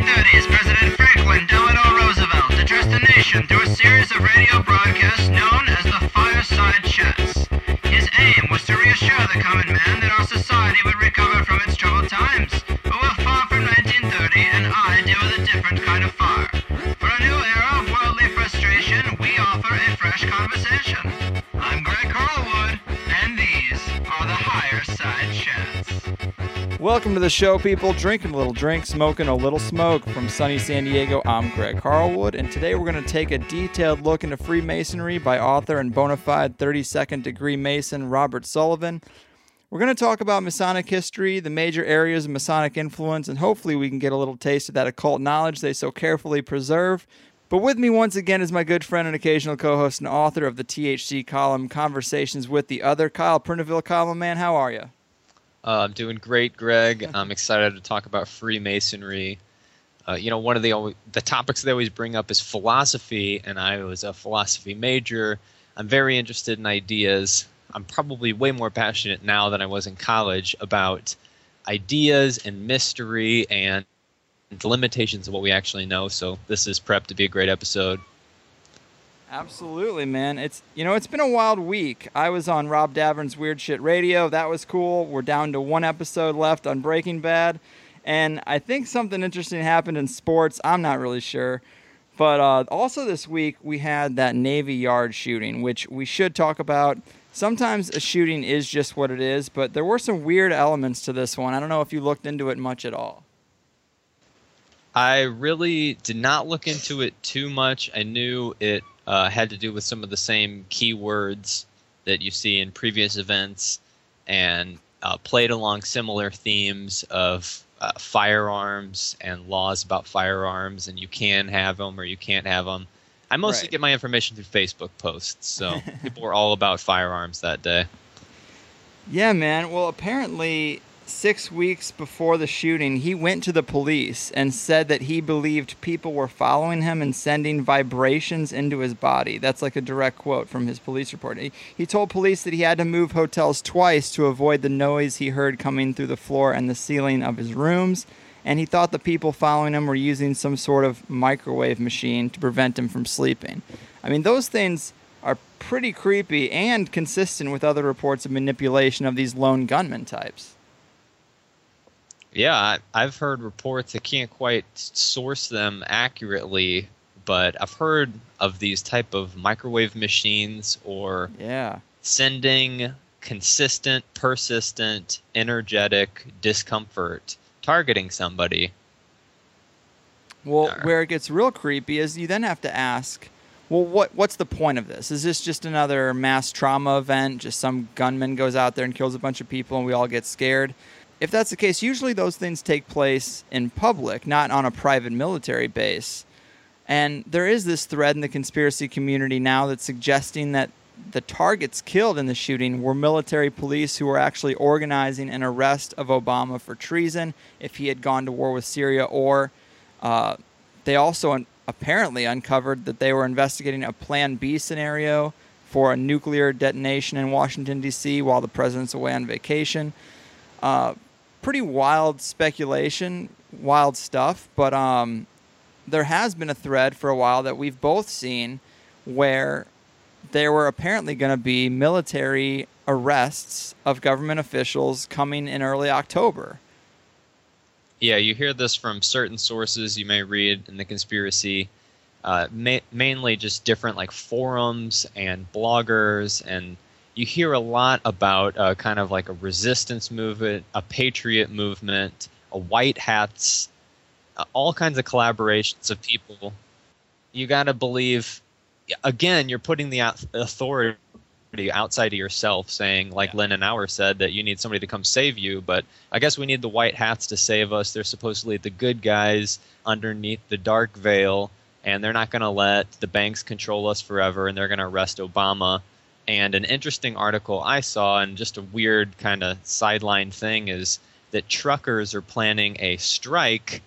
1930s, President Franklin Delano Roosevelt addressed the nation through a series of radio broadcasts known as the Fireside Chats. His aim was to reassure the common man that our society would recover from its troubled times. But we're far from 1930, and I deal with a different kind of fire. For a new era of worldly frustration, we offer a fresh conversation. I'm Greg Carlwood, and these are the Higher Side Chats. Welcome to the show, people. Drinking a little drink, smoking a little smoke. From sunny San Diego, I'm Greg Carlwood, and today we're going to take a detailed look into Freemasonry by author and bona fide 32nd degree Mason Robert Sullivan. We're going to talk about Masonic history, the major areas of Masonic influence, and hopefully we can get a little taste of that occult knowledge they so carefully preserve. But with me once again is my good friend and occasional co-host and author of the THC column, Conversations with the Other, Kyle Printeville. Kyle, my man, how are you? I'm doing great, Greg. I'm excited to talk about Freemasonry. One of the topics they always bring up is philosophy, and I was a philosophy major. I'm very interested in ideas. I'm probably way more passionate now than I was in college about ideas and mystery and the limitations of what we actually know. So this is prepped to be a great episode. Absolutely, man. It's been a wild week. I was on Rob Davern's Weird Shit Radio. That was cool. We're down to one episode left on Breaking Bad. And I think something interesting happened in sports. I'm not really sure. But also this week, we had that Navy Yard shooting, which we should talk about. Sometimes a shooting is just what it is, but there were some weird elements to this one. I don't know if you looked into it much at all. I really did not look into it too much. I knew it had to do with some of the same keywords that you see in previous events and played along similar themes of firearms and laws about firearms, and you can have them or you can't have them. I mostly get my information through Facebook posts, so people were all about firearms that day. Yeah, man. Well, apparently 6 weeks before the shooting, he went to the police and said that he believed people were following him and sending vibrations into his body. That's like a direct quote from his police report. He told police that he had to move hotels twice to avoid the noise he heard coming through the floor and the ceiling of his rooms, and he thought the people following him were using some sort of microwave machine to prevent him from sleeping. I mean, those things are pretty creepy and consistent with other reports of manipulation of these lone gunman types. Yeah, I've heard reports. I can't quite source them accurately, but I've heard of these type of microwave machines or sending consistent, persistent, energetic discomfort targeting somebody. Well, where it gets real creepy is you then have to ask, well, what's the point of this? Is this just another mass trauma event? Just some gunman goes out there and kills a bunch of people and we all get scared? If that's the case, usually those things take place in public, not on a private military base. And there is this thread in the conspiracy community now that's suggesting that the targets killed in the shooting were military police who were actually organizing an arrest of Obama for treason if he had gone to war with Syria, or they also apparently uncovered that they were investigating a Plan B scenario for a nuclear detonation in Washington, D.C. while the president's away on vacation. Pretty wild speculation, wild stuff, but there has been a thread for a while that we've both seen where there were apparently going to be military arrests of government officials coming in early October. Yeah, you hear this from certain sources you may read in the conspiracy, mainly just different like forums and bloggers, and you hear a lot about kind of like a resistance movement, a patriot movement, a white hats, all kinds of collaborations of people. You got to believe, again, you're putting the authority outside of yourself, saying, like Lennon Auer said, that you need somebody to come save you, but I guess we need the white hats to save us. They're supposedly the good guys underneath the dark veil, and they're not going to let the banks control us forever, and they're going to arrest Obama. And an interesting article I saw, and just a weird kind of sideline thing, is that truckers are planning a strike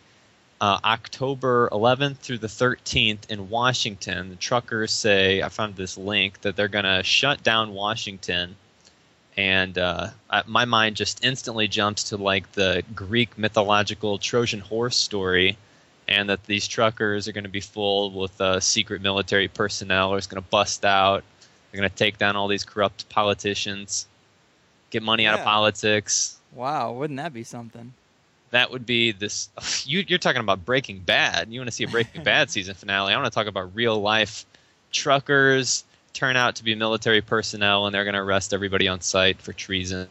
October 11th through the 13th in Washington. The truckers say, I found this link, that they're going to shut down Washington. And my mind just instantly jumps to like the Greek mythological Trojan horse story and that these truckers are going to be full with secret military personnel, or it's going to bust out. They're going to take down all these corrupt politicians, get money out of politics. Wow, wouldn't that be something? That would be this. You're talking about Breaking Bad. You want to see a Breaking Bad season finale. I want to talk about real life truckers turn out to be military personnel, and they're going to arrest everybody on sight for treason.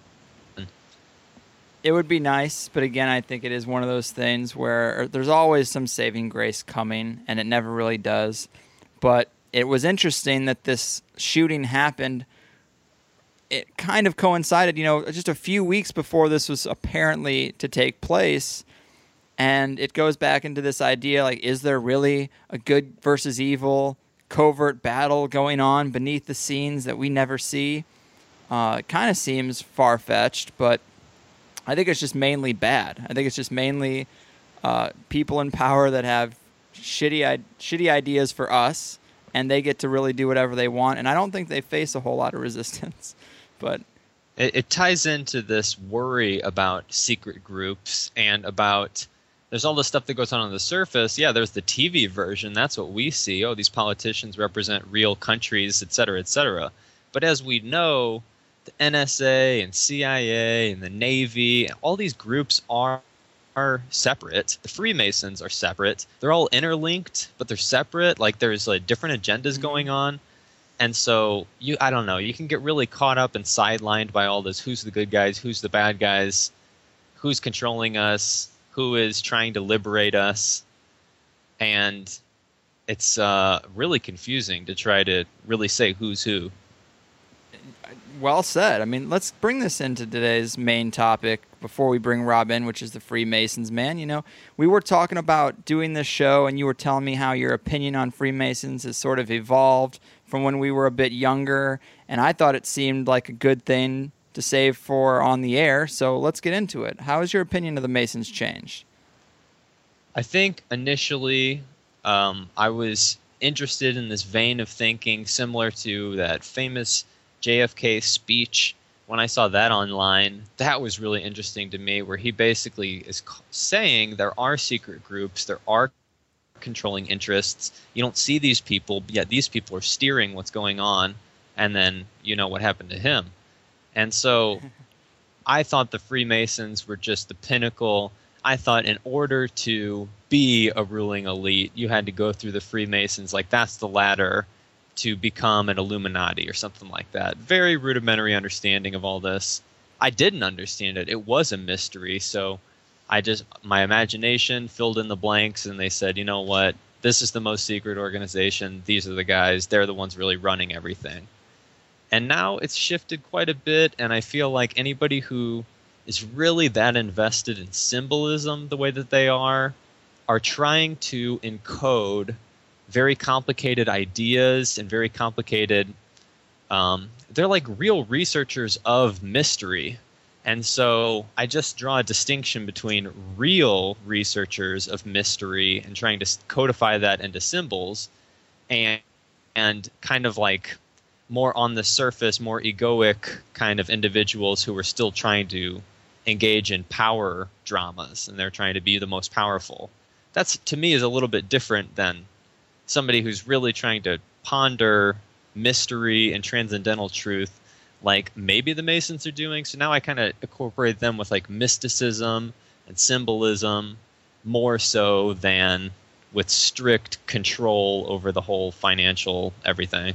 It would be nice, but again, I think it is one of those things where there's always some saving grace coming, and it never really does. But it was interesting that this shooting happened. It kind of coincided, just a few weeks before this was apparently to take place. And it goes back into this idea, like, is there really a good versus evil covert battle going on beneath the scenes that we never see? It kind of seems far-fetched, but I think it's just mainly bad. I think it's just mainly people in power that have shitty ideas for us, and they get to really do whatever they want. And I don't think they face a whole lot of resistance. But it ties into this worry about secret groups and about there's all the stuff that goes on the surface. Yeah, there's the TV version. That's what we see. Oh, these politicians represent real countries, et cetera, et cetera. But as we know, the NSA and CIA and the Navy, all these groups are separate. The Freemasons are separate. They're all interlinked, but they're separate. Like there's different agendas going on. And so, I don't know, you can get really caught up and sidelined by all this. Who's the good guys? Who's the bad guys? Who's controlling us? Who is trying to liberate us? And it's really confusing to try to really say who's who. Well said. I mean, let's bring this into today's main topic before we bring Rob in, which is the Freemasons, man. We were talking about doing this show, and you were telling me how your opinion on Freemasons has sort of evolved from when we were a bit younger, and I thought it seemed like a good thing to save for on the air, so let's get into it. How has your opinion of the Masons changed? I think initially I was interested in this vein of thinking similar to that famous JFK speech. When I saw that online, that was really interesting to me, where he basically is saying there are secret groups, there are controlling interests. You don't see these people, yet these people are steering what's going on, and then you know what happened to him. And so I thought the Freemasons were just the pinnacle. I thought in order to be a ruling elite, you had to go through the Freemasons. Like that's the ladder to become an Illuminati or something like that. Very rudimentary understanding of all this. I didn't understand it. It was a mystery. So my imagination filled in the blanks, and they said, you know what? This is the most secret organization. These are the guys. They're the ones really running everything. And now it's shifted quite a bit, and I feel like anybody who is really that invested in symbolism the way that they are trying to encode very complicated ideas and very complicated they're like real researchers of mystery. And so I just draw a distinction between real researchers of mystery and trying to codify that into symbols and kind of like more on the surface, more egoic kind of individuals who are still trying to engage in power dramas, and they're trying to be the most powerful. That's, to me, is a little bit different than somebody who's really trying to ponder mystery and transcendental truth, like maybe the Masons are doing. So now I kind of incorporate them with like mysticism and symbolism more so than with strict control over the whole financial everything.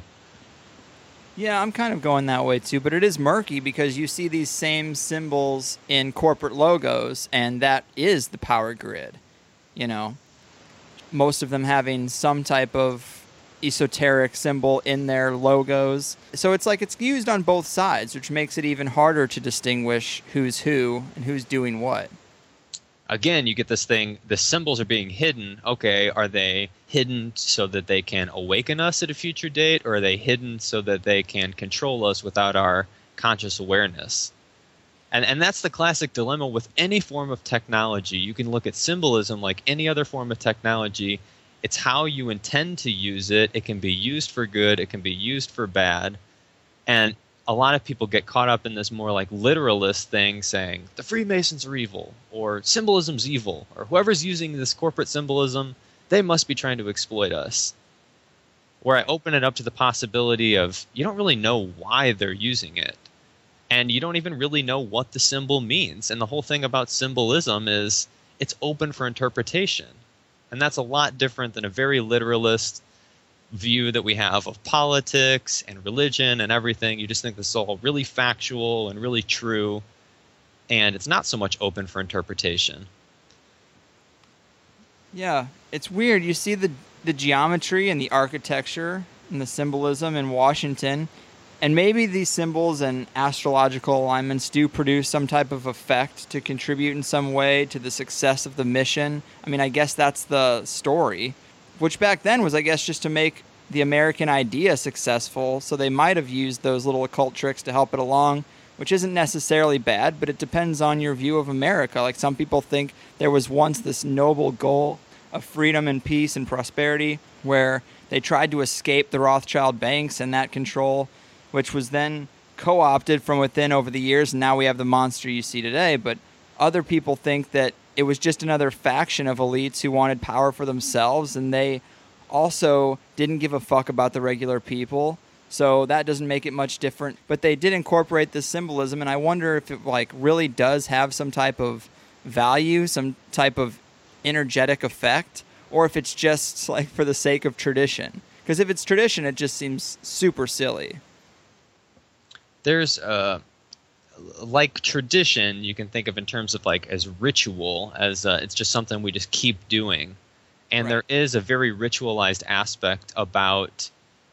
Yeah, I'm kind of going that way too, but it is murky because you see these same symbols in corporate logos, and that is the power grid. You know, most of them having some type of esoteric symbol in their logos. So it's like it's used on both sides, which makes it even harder to distinguish who's who and who's doing what. Again, you get this thing, the symbols are being hidden. Okay, are they hidden so that they can awaken us at a future date, or are they hidden so that they can control us without our conscious awareness? And that's the classic dilemma with any form of technology. You can look at symbolism like any other form of technology. It's how you intend to use it. It can be used for good. It can be used for bad. And a lot of people get caught up in this more like literalist thing saying the Freemasons are evil or symbolism's evil or whoever's using this corporate symbolism, they must be trying to exploit us. Where I open it up to the possibility of you don't really know why they're using it. And you don't even really know what the symbol means. And the whole thing about symbolism is it's open for interpretation. And that's a lot different than a very literalist view that we have of politics and religion and everything. You just think this is all really factual and really true. And it's not so much open for interpretation. Yeah, it's weird. You see the geometry and the architecture and the symbolism in Washington. And maybe these symbols and astrological alignments do produce some type of effect to contribute in some way to the success of the mission. I mean, I guess that's the story, which back then was, I guess, just to make the American idea successful. So they might have used those little occult tricks to help it along, which isn't necessarily bad, but it depends on your view of America. Like some people think there was once this noble goal of freedom and peace and prosperity where they tried to escape the Rothschild banks and that control, which was then co-opted from within over the years, and now we have the monster you see today. But other people think that it was just another faction of elites who wanted power for themselves, and they also didn't give a fuck about the regular people. So that doesn't make it much different. But they did incorporate this symbolism, and I wonder if it really does have some type of value, some type of energetic effect, or if it's just for the sake of tradition. Because if it's tradition, it just seems super silly. There's like tradition you can think of in terms of as ritual, as it's just something we just keep doing. And There is a very ritualized aspect about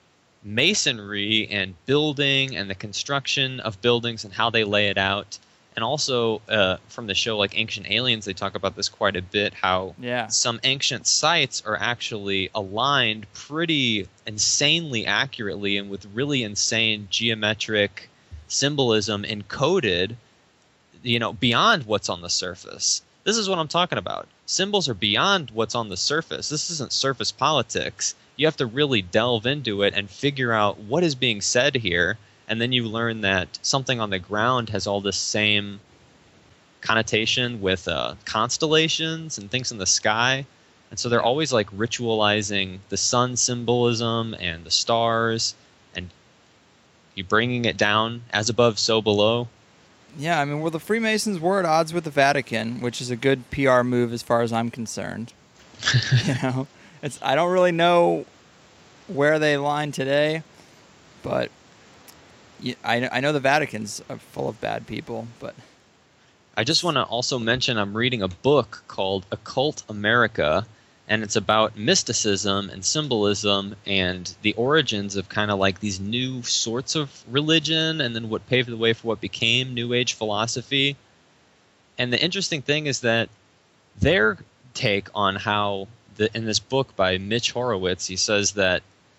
masonry and building and the construction of buildings and how they lay it out. And also from the show Ancient Aliens, they talk about this quite a bit, how some ancient sites are actually aligned pretty insanely accurately and with really insane geometric symbolism encoded, beyond what's on the surface. This is what I'm talking about. Symbols are beyond what's on the surface. This isn't surface politics. You have to really delve into it and figure out what is being said here, and then you learn that something on the ground has all this same connotation with constellations and things in the sky. And so they're always ritualizing the sun symbolism and the stars, and you bringing it down as above, so below. Yeah, I mean, the Freemasons were at odds with the Vatican, which is a good PR move as far as I'm concerned. I don't really know where they line today, but I know the Vatican's full of bad people. But I just want to also mention I'm reading a book called Occult America, and it's about mysticism and symbolism and the origins of kind of these new sorts of religion, and then what paved the way for what became New Age philosophy. And the interesting thing is that their take on how, in this book by Mitch Horowitz, he says that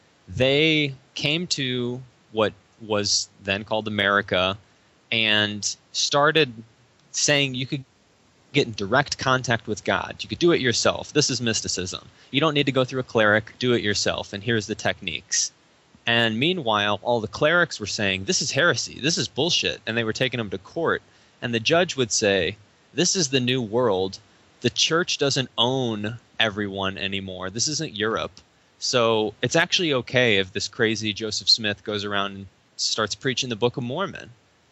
they came to what was then called America and started saying you could get in direct contact with God. You could do it yourself. This is mysticism. You don't need to go through a cleric. Do it yourself, and here's the techniques. And meanwhile, all the clerics were saying, this is heresy. This is bullshit. And they were taking them to court. And the judge would say, this is the new world. The church doesn't own everyone anymore. This isn't Europe. So it's actually okay if this crazy Joseph Smith goes around and starts preaching the Book of Mormon,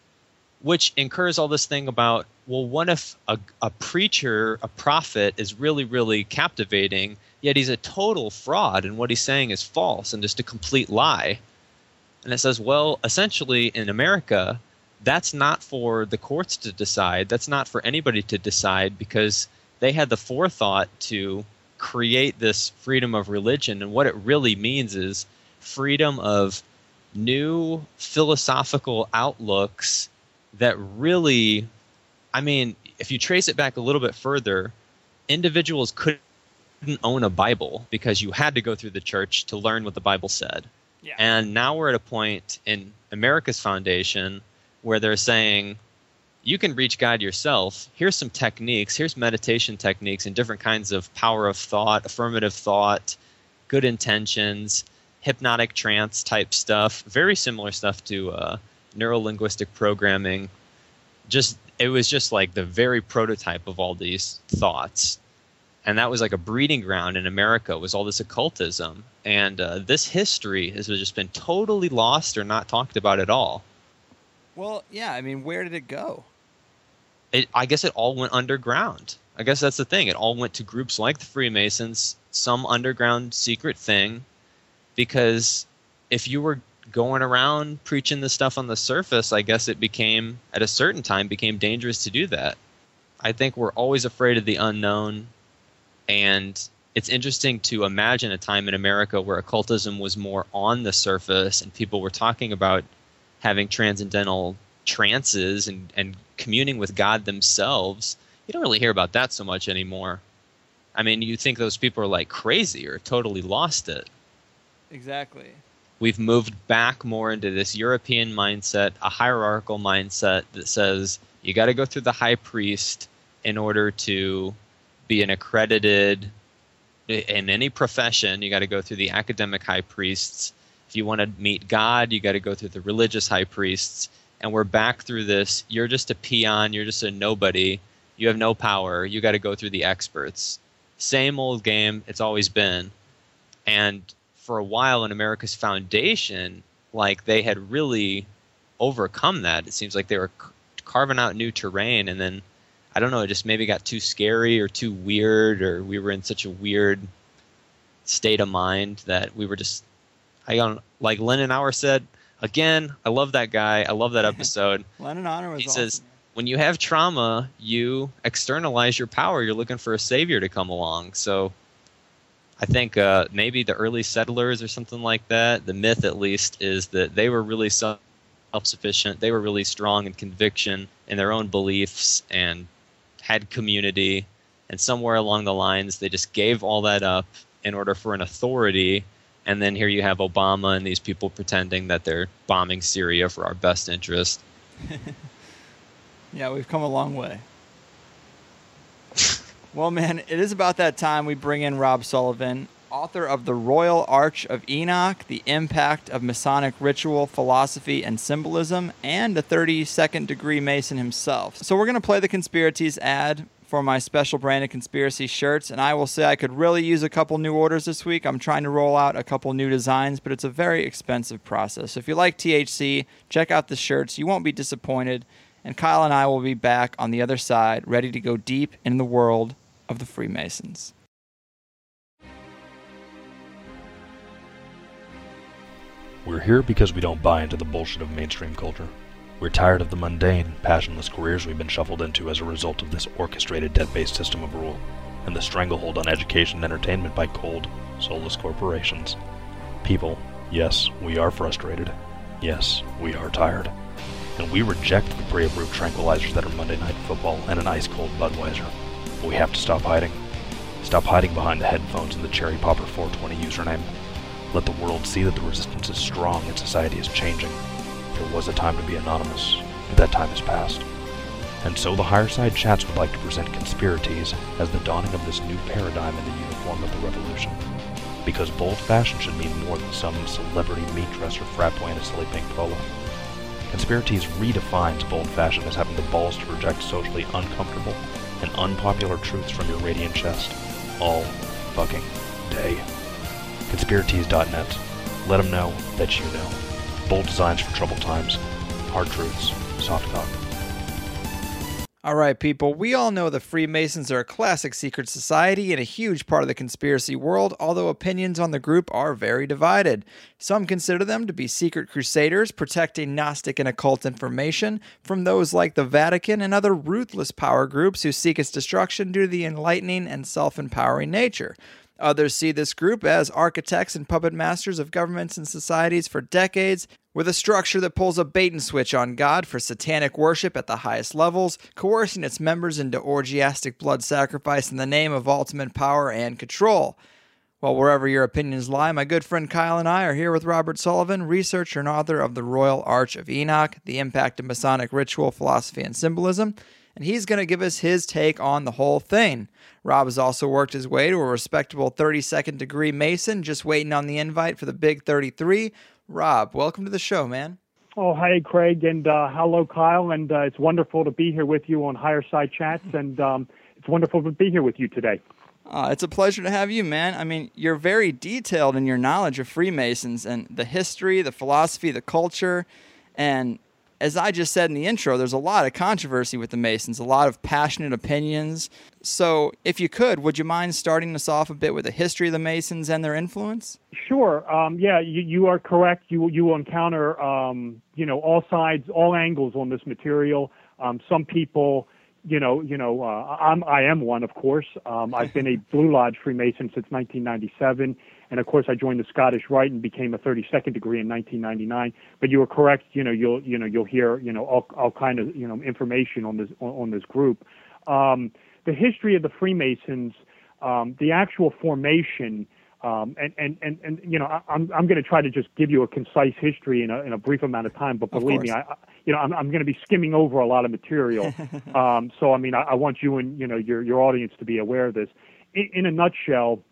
which incurs all this thing about, well, what if a preacher, a prophet, is really, really captivating, yet he's a total fraud and what he's saying is false and just a complete lie? And it says, well, essentially in America, that's not for the courts to decide. That's not for anybody to decide, because they had the forethought to create this freedom of religion. And what it really means is freedom of new philosophical outlooks that really, I mean, if you trace it back a little bit further, individuals couldn't own a Bible because you had to go through the church to learn what the Bible said. Yeah. And now we're at a point in America's foundation where they're saying, you can reach God yourself. Here's some techniques. Here's meditation techniques and different kinds of power of thought, affirmative thought, good intentions, hypnotic trance type stuff, very similar stuff to neurolinguistic programming. It was just like the very prototype of all these thoughts. And that was like a breeding ground in America, was all this occultism. And this history has just been totally lost or not talked about at all. Well, yeah, I mean, where did it go? I guess it all went underground. I guess that's the thing. It all went to groups like the Freemasons, some underground secret thing. Because if you were going around preaching this stuff on the surface, I guess it became, at a certain time, became dangerous to do that. I think we're always afraid of the unknown. And it's interesting to imagine a time in America where occultism was more on the surface and people were talking about having transcendental trances and communing with God themselves. You don't really hear about that so much anymore. I mean, you think those people are like crazy or totally lost it. Exactly. We've moved back more into this European mindset, a hierarchical mindset that says you got to go through the high priest in order to be an accredited, in any profession, you got to go through the academic high priests. If you want to meet God, you got to go through the religious high priests. And we're back through this. You're just a peon. You're just a nobody. You have no power. You got to go through the experts. Same old game. It's always been. And for a while in America's foundation, like they had really overcome that. It seems like they were carving out new terrain. And then, I don't know, it just maybe got too scary or too weird, or we were in such a weird state of mind that we were just, like Lennon Hour said, again, I love that guy. I love that episode. Lennon Honor was He awesome. says, when you have trauma, you externalize your power. You're looking for a savior to come along. So I think maybe the early settlers or something like that, the myth at least, is that they were really self-sufficient. They were really strong in conviction in their own beliefs and had community. And somewhere along the lines, they just gave all that up in order for an authority. And then here you have Obama and these people pretending that they're bombing Syria for our best interest. Yeah, we've come a long way. Well, man, it is about that time we bring in Rob Sullivan, author of The Royal Arch of Enoch, The Impact of Masonic Ritual, Philosophy, and Symbolism, and a 32nd degree Mason himself. So we're going to play the Conspiracies ad for my special branded Conspiracy shirts, and I will say I could really use a couple new orders this week. I'm trying to roll out a couple new designs, but it's a very expensive process. So if you like THC, check out the shirts. You won't be disappointed. And Kyle and I will be back on the other side, ready to go deep in the world of the Freemasons. We're here because we don't buy into the bullshit of mainstream culture. We're tired of the mundane, passionless careers we've been shuffled into as a result of this orchestrated debt-based system of rule, and the stranglehold on education and entertainment by cold, soulless corporations. People, yes, we are frustrated. Yes, we are tired. And we reject the Brave Root tranquilizers that are Monday Night Football and an ice-cold Budweiser. But we have to stop hiding. Stop hiding behind the headphones and the Cherry Popper 420 username. Let the world see that the resistance is strong and society is changing. There was a time to be anonymous, but that time has passed. And so the Higher Side Chats would like to present Conspiracies as the dawning of this new paradigm in the uniform of the revolution. Because bold fashion should mean more than some celebrity meat dresser frat boy in a silly pink polo. Conspiracies redefines bold fashion as having the balls to reject socially uncomfortable and unpopular truths from your radiant chest all fucking day. Conspiracies.net. Let them know that you know. Bold designs for troubled times. Hard truths. Soft cock. All right, people, we all know the Freemasons are a classic secret society and a huge part of the conspiracy world, although opinions on the group are very divided. Some consider them to be secret crusaders protecting Gnostic and occult information from those like the Vatican and other ruthless power groups who seek its destruction due to the enlightening and self-empowering nature. Others see this group as architects and puppet masters of governments and societies for decades, with a structure that pulls a bait-and-switch on God for satanic worship at the highest levels, coercing its members into orgiastic blood sacrifice in the name of ultimate power and control. Well, wherever your opinions lie, my good friend Kyle and I are here with Robert Sullivan, researcher and author of The Royal Arch of Enoch, The Impact of Masonic Ritual, Philosophy, and Symbolism, and he's going to give us his take on the whole thing. Rob has also worked his way to a respectable 32nd degree Mason, just waiting on the invite for the big 33. Rob, welcome to the show, man. Oh, hey, Craig, and hello, Kyle, and it's wonderful to be here with you on Higher Side Chats, and it's wonderful to be here with you today. It's a pleasure to have you, man. I mean, you're very detailed in your knowledge of Freemasons and the history, the philosophy, the culture, and as I just said in the intro, there's a lot of controversy with the Masons, a lot of passionate opinions. So if you could, would you mind starting us off a bit with the history of the Masons and their influence? Sure. Yeah, you are correct. You will encounter, all sides, all angles on this material. Some people, I am one, of course. I've been a Blue Lodge Freemason since 1997. And of course, I joined the Scottish Rite and became a 32nd degree in 1999. But you were correct. You'll hear all kind of information on this group. The history of the Freemasons, the actual formation, I'm going to try to just give you a concise history in a brief amount of time. But believe me, I'm going to be skimming over a lot of material. So I mean, I want you and your audience to be aware of this. In a nutshell.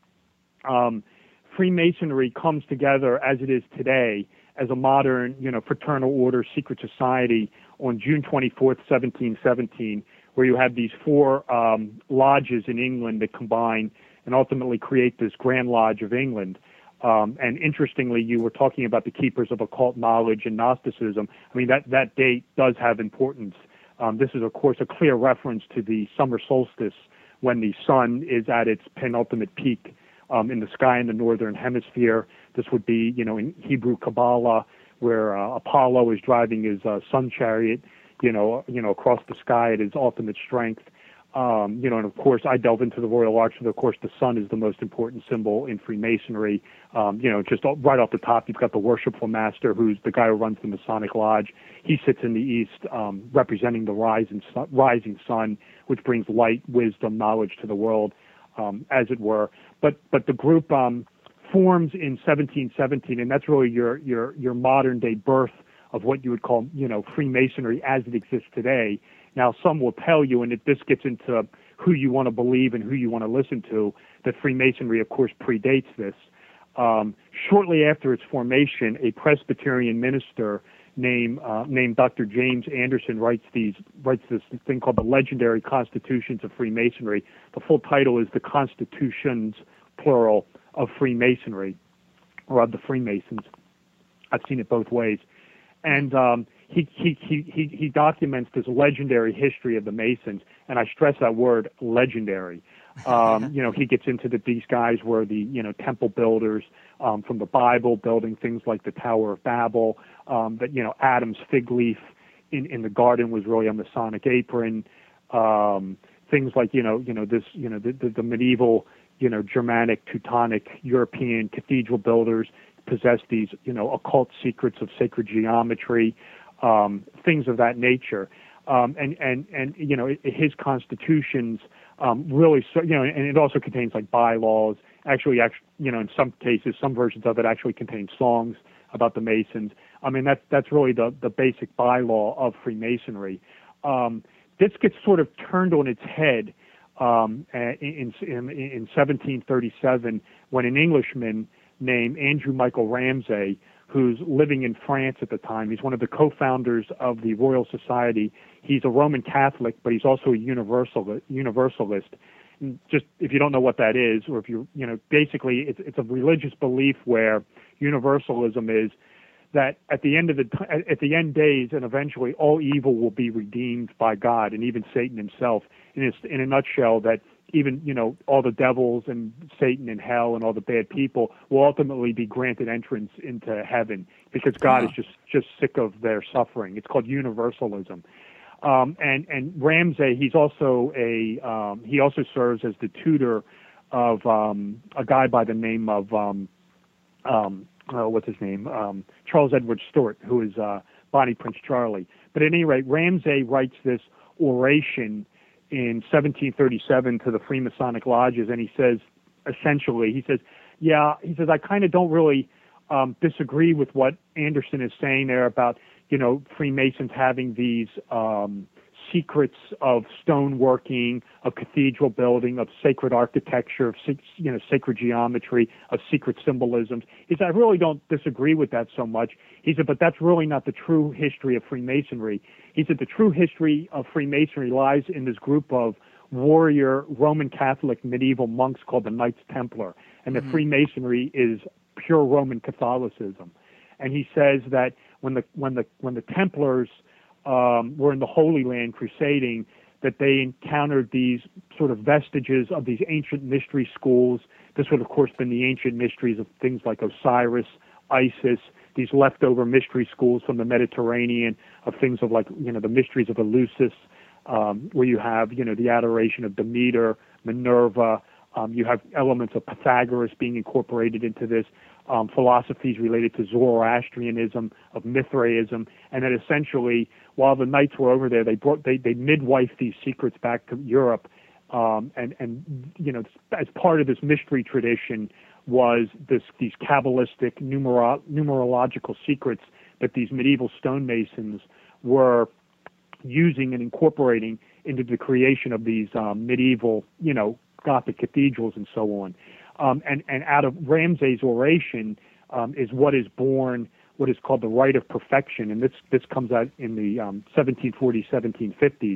Freemasonry comes together as it is today as a modern, fraternal order, secret society on June 24th, 1717, where you have these four lodges in England that combine and ultimately create this Grand Lodge of England. And interestingly, you were talking about the keepers of occult knowledge and Gnosticism. I mean, that date does have importance. This is, of course, a clear reference to the summer solstice when the sun is at its penultimate peak in the sky in the northern hemisphere. This would be, in Hebrew Kabbalah, where Apollo is driving his sun chariot, across the sky at his ultimate strength. And of course, I delve into the Royal Arch, and of course, the sun is the most important symbol in Freemasonry. Just right off the top, you've got the Worshipful Master, who's the guy who runs the Masonic Lodge. He sits in the east, representing the rising sun, which brings light, wisdom, knowledge to the world. As it were, but the group forms in 1717, and that's really your modern day birth of what you would call Freemasonry as it exists today. Now, some will tell you, and this gets into who you want to believe and who you want to listen to, that Freemasonry, of course, predates this. Shortly after its formation, a Presbyterian minister named Dr. James Anderson writes this thing called the Legendary Constitutions of Freemasonry. The full title is The Constitutions, plural, of Freemasonry, or of the Freemasons. I've seen it both ways. And he documents this legendary history of the Masons, and I stress that word, legendary. He gets into that these guys were the temple builders from the Bible, building things like the Tower of Babel. That Adam's fig leaf in the garden was really a Masonic apron. Things like the medieval Germanic, Teutonic, European cathedral builders possessed these occult secrets of sacred geometry, things of that nature. His constitutions really, and it also contains like bylaws. Actually, in some cases, some versions of it actually contain songs about the Masons. I mean, that's really the basic bylaw of Freemasonry. This gets sort of turned on its head in 1737 when an Englishman named Andrew Michael Ramsay, who's living in France at the time, he's one of the co-founders of the Royal Society. He's a Roman Catholic, but he's also a Universalist. And just if you don't know what that is, or if basically it's a religious belief where Universalism is that at the end days and eventually all evil will be redeemed by God and even Satan himself. And it's in a nutshell that even all the devils and Satan and hell and all the bad people will ultimately be granted entrance into heaven because God is just sick of their suffering. It's called Universalism. And Ramsay, he also serves as the tutor of a guy by the name of what's his name? Charles Edward Stuart, who is Bonnie Prince Charlie. But at any rate, Ramsay writes this oration in 1737 to the Freemasonic lodges, and he says, essentially, I kind of don't really disagree with what Anderson is saying there about, Freemasons having these secrets of stoneworking, of cathedral building, of sacred architecture, of sacred geometry, of secret symbolisms. He said, I really don't disagree with that so much. He said, but that's really not the true history of Freemasonry. He said, the true history of Freemasonry lies in this group of warrior Roman Catholic medieval monks called the Knights Templar, and that Freemasonry is pure Roman Catholicism. And he says that when the Templars were in the Holy Land crusading, that they encountered these sort of vestiges of these ancient mystery schools. This would, of course, been the ancient mysteries of things like Osiris, Isis, these leftover mystery schools from the Mediterranean, of things of like, the mysteries of Eleusis, where you have, the adoration of Demeter, Minerva. You have elements of Pythagoras being incorporated into this, philosophies related to Zoroastrianism, of Mithraism, and that essentially, while the knights were over there, they midwifed these secrets back to Europe, and as part of this mystery tradition was these Kabbalistic numerological secrets that these medieval stonemasons were using and incorporating into the creation of these medieval, Gothic cathedrals and so on. And out of Ramsay's oration is what is born what is called the Rite of Perfection, and this comes out in the 1740s, 1750s.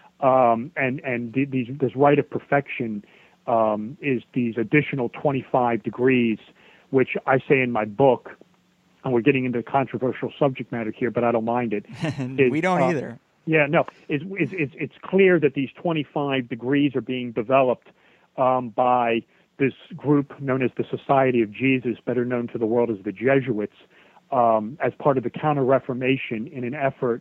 This Rite of Perfection is these additional 25 degrees, which I say in my book, and we're getting into controversial subject matter here, but I don't mind it. We don't either. Yeah, no, it's clear that these 25 degrees are being developed by this group known as the Society of Jesus, better known to the world as the Jesuits, as part of the Counter-Reformation in an effort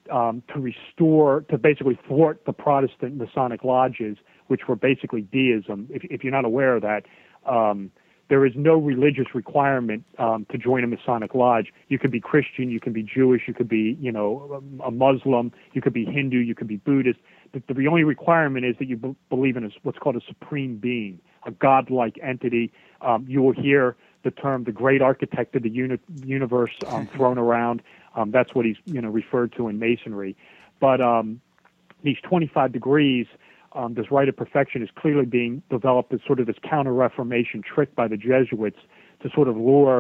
to basically thwart the Protestant Masonic lodges, which were basically deism. If you're not aware of that, there is no religious requirement to join a Masonic lodge. You could be Christian, you can be Jewish, you could be, a Muslim, you could be Hindu, you could be Buddhist. The only requirement is that you believe in what's called a supreme being, a godlike entity. You will hear the term "the great architect of the universe" thrown around. That's what he's referred to in Masonry. But these 25 degrees, this Rite of Perfection, is clearly being developed as sort of this Counter-Reformation trick by the Jesuits to sort of lure,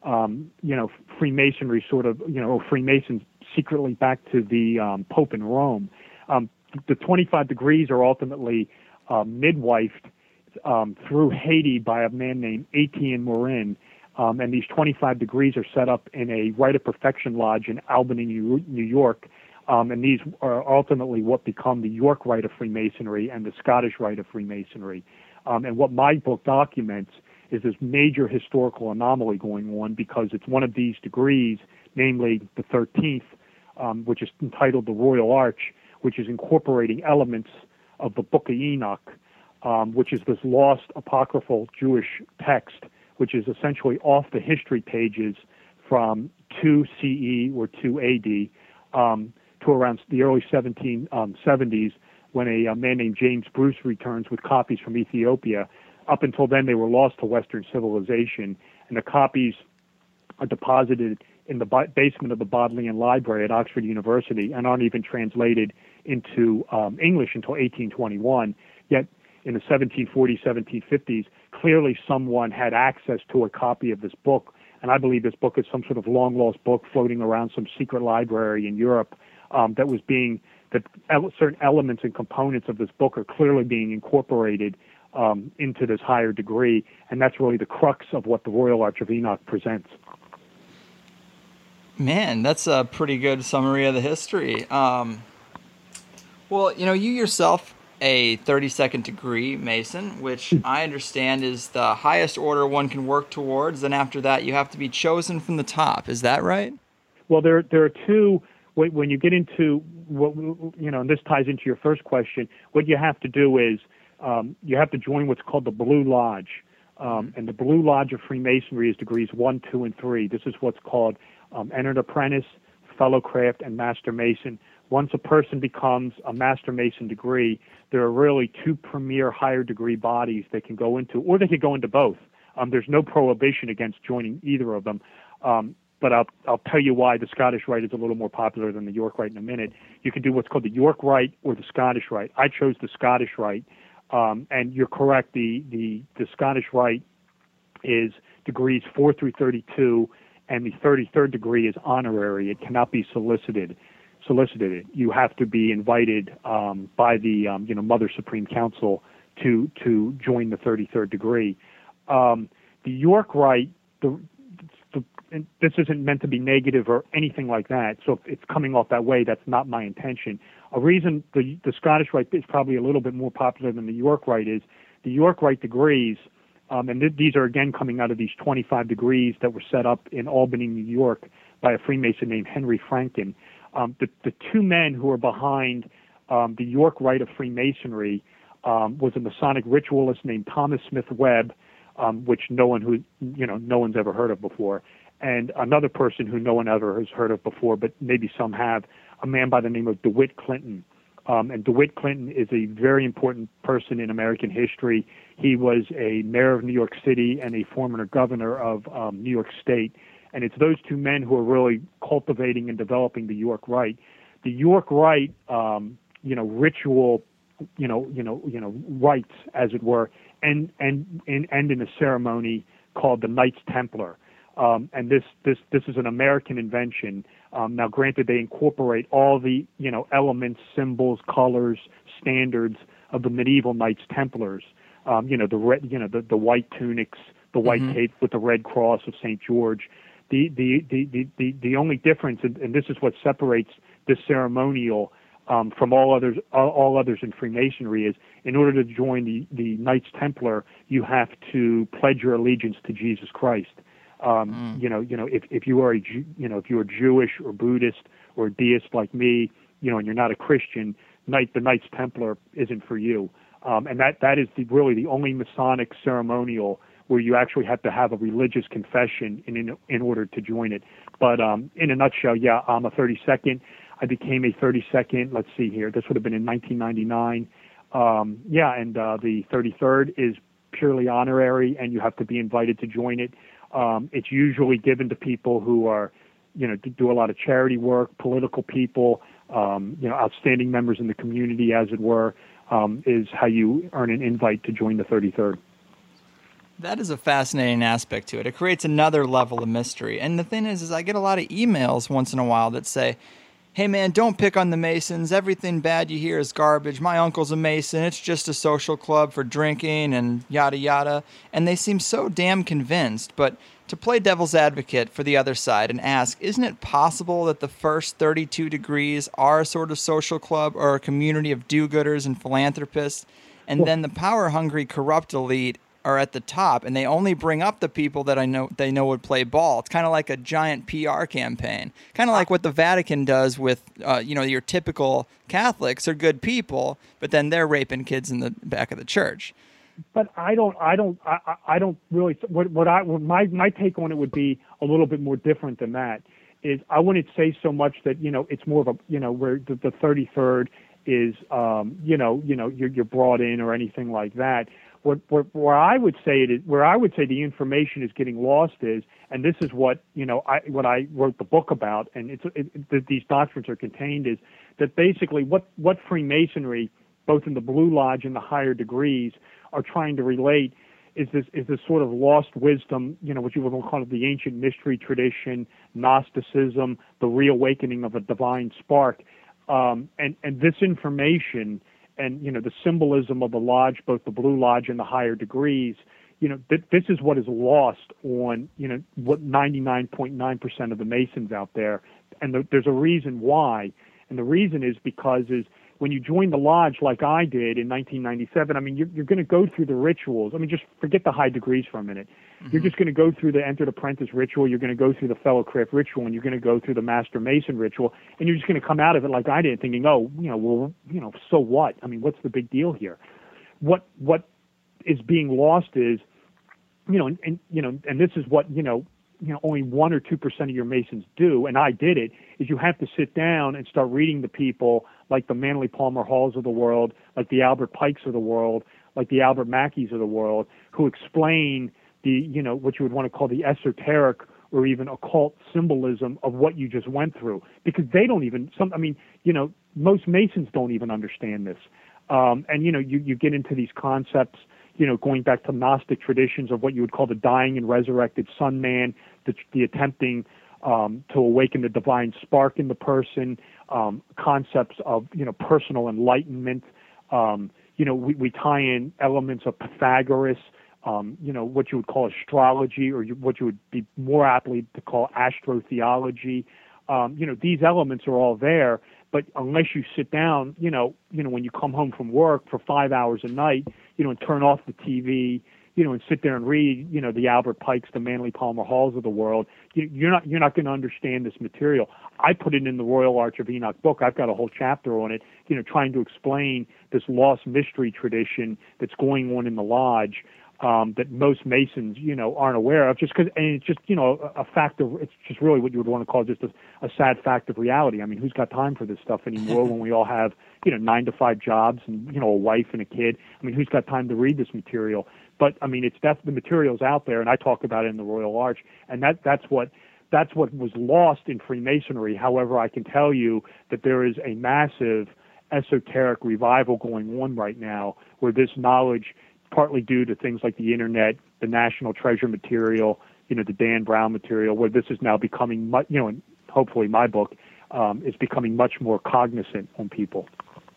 Freemasonry or Freemasons secretly back to the Pope in Rome. The 25 degrees are ultimately midwifed through Haiti by a man named Etienne Morin, and these 25 degrees are set up in a Rite of Perfection lodge in Albany, New York, and these are ultimately what become the York Rite of Freemasonry and the Scottish Rite of Freemasonry. And what my book documents is this major historical anomaly going on, because it's one of these degrees, namely the 13th, which is entitled the Royal Arch, which is incorporating elements of the Book of Enoch, which is this lost apocryphal Jewish text, which is essentially off the history pages from 2 CE or 2 AD to around the early 1770s, when a man named James Bruce returns with copies from Ethiopia. Up until then, they were lost to Western civilization, and the copies are deposited in the basement of the Bodleian Library at Oxford University and aren't even translated into English until 1821. Yet in the 1740s, 1750s, clearly someone had access to a copy of this book, and I believe this book is some sort of long-lost book floating around some secret library in Europe that certain elements and components of this book are clearly being incorporated into this higher degree, and that's really the crux of what the Royal Arch of Enoch presents. Man, that's a pretty good summary of the history. Well, you yourself a 32nd degree Mason, which I understand is the highest order one can work towards, and after that you have to be chosen from the top. Is that right? Well, there are two. When you get into what and this ties into your first question, what you have to do is you have to join what's called the Blue Lodge, and the Blue Lodge of Freemasonry is degrees 1, 2, and 3. This is what's called Entered Apprentice, Fellow Craft, and Master Mason. Once a person becomes a Master Mason degree, there are really two premier higher degree bodies they can go into, or they could go into both. There's no prohibition against joining either of them. but I'll tell you why the Scottish Rite is a little more popular than the York Rite in a minute. You can do what's called the York Rite or the Scottish Rite. I chose the Scottish Rite, and you're correct. The Scottish Rite is degrees 4 through 32, and the 33rd degree is honorary. It cannot be solicited. You have to be invited by the Mother Supreme Council to join the 33rd degree. The York Rite, and this isn't meant to be negative or anything like that. So if it's coming off that way, that's not my intention. A reason the Scottish Rite is probably a little bit more popular than the York Rite is the York Rite degrees, and these are again coming out of these 25 degrees that were set up in Albany, New York, by a Freemason named Henry Franken. The two men who are behind the York Rite of Freemasonry was a Masonic ritualist named Thomas Smith Webb, which no one's ever heard of before, and another person who no one ever has heard of before, but maybe some have, a man by the name of DeWitt Clinton. And DeWitt Clinton is a very important person in American history. He was a mayor of New York City and a former governor of New York State. And it's those two men who are really cultivating and developing the York Rite. The York Rite, ritual, rites, as it were, end in a ceremony called the Knights Templar. And this is an American invention. Now, granted, they incorporate all the elements, symbols, colors, standards of the medieval Knights Templars. The white tunics, the white cape with the red cross of St. George. The only difference, and this is what separates this ceremonial from all others in Freemasonry, is in order to join the Knights Templar, you have to pledge your allegiance to Jesus Christ. If you are if you are Jewish or Buddhist or deist like me, and you're not a Christian, the Knights Templar isn't for you. And that is really the only Masonic ceremonial where you actually have to have a religious confession in order to join it. But in a nutshell, yeah, I'm a 32nd. I became a 32nd. Let's see here. This would have been in 1999. And the 33rd is purely honorary, and you have to be invited to join it. It's usually given to people who are, do a lot of charity work, political people, outstanding members in the community, as it were, is how you earn an invite to join the 33rd. That is a fascinating aspect to it. It creates another level of mystery. And the thing is I get a lot of emails once in a while that say, hey man, don't pick on the Masons. Everything bad you hear is garbage. My uncle's a Mason. It's just a social club for drinking and yada yada. And they seem so damn convinced. But to play devil's advocate for the other side and ask, isn't it possible that the first 32 degrees are a sort of social club or a community of do-gooders and philanthropists, and then the power-hungry, corrupt elite are at the top, and they only bring up the people that they know would play ball? It's kind of like a giant PR campaign, kind of like what the Vatican does with, your typical Catholics are good people, but then they're raping kids in the back of the church. But I don't really. My take on it would be a little bit more different than that. Is I wouldn't say so much that it's more of a where the 33rd is you're brought in or anything like that. Where I would say the information is getting lost is, and this is what I wrote the book about, and these doctrines are contained, is that basically what Freemasonry, both in the Blue Lodge and the higher degrees, are trying to relate is this sort of lost wisdom, what you would call the ancient mystery tradition, Gnosticism, the reawakening of a divine spark, and this information. And the symbolism of the lodge, both the Blue Lodge and the higher degrees, this is what is lost on what 99.9% of the Masons out there, and there's a reason why, and the reason is because when you join the lodge like I did in 1997, I mean you're going to go through the rituals. I mean, just forget the high degrees for a minute. Mm-hmm. You're just going to go through the entered apprentice ritual. You're going to go through the fellow craft ritual, and you're going to go through the master mason ritual, and you're just going to come out of it like I did, thinking, so what? I mean, what's the big deal here? What is being lost is, and this is what only 1 or 2% of your Masons do, and I did it, is you have to sit down and start reading the people like the Manly Palmer Halls of the world, like the Albert Pikes of the world, like the Albert Mackeys of the world, who explain the, what you would want to call the esoteric or even occult symbolism of what you just went through, because they don't even, most Masons don't even understand this. And, you get into these concepts, going back to Gnostic traditions of what you would call the dying and resurrected Sun Man, the attempting to awaken the divine spark in the person, concepts of, personal enlightenment. We tie in elements of Pythagoras, what you would call astrology, or what you would be more aptly to call astrotheology. These elements are all there, but unless you sit down, when you come home from work for 5 hours a night, and turn off the TV, and sit there and read, the Albert Pikes, the Manly Palmer Halls of the world, you're not going to understand this material. I put it in the Royal Arch of Enoch book. I've got a whole chapter on it, trying to explain this lost mystery tradition that's going on in the lodge, that most Masons, aren't aware of, and it's just, a fact of, it's just really what you would want to call just a sad fact of reality. I mean, who's got time for this stuff anymore when we all have, 9-to-5 jobs and, a wife and a kid? I mean, who's got time to read this material? But I mean, the material's out there, and I talk about it in the Royal Arch, and that's what was lost in Freemasonry. However, I can tell you that there is a massive esoteric revival going on right now, where this knowledge, partly due to things like the internet, the National Treasure material, the Dan Brown material, where this is now becoming, and hopefully my book is becoming much more cognizant on people.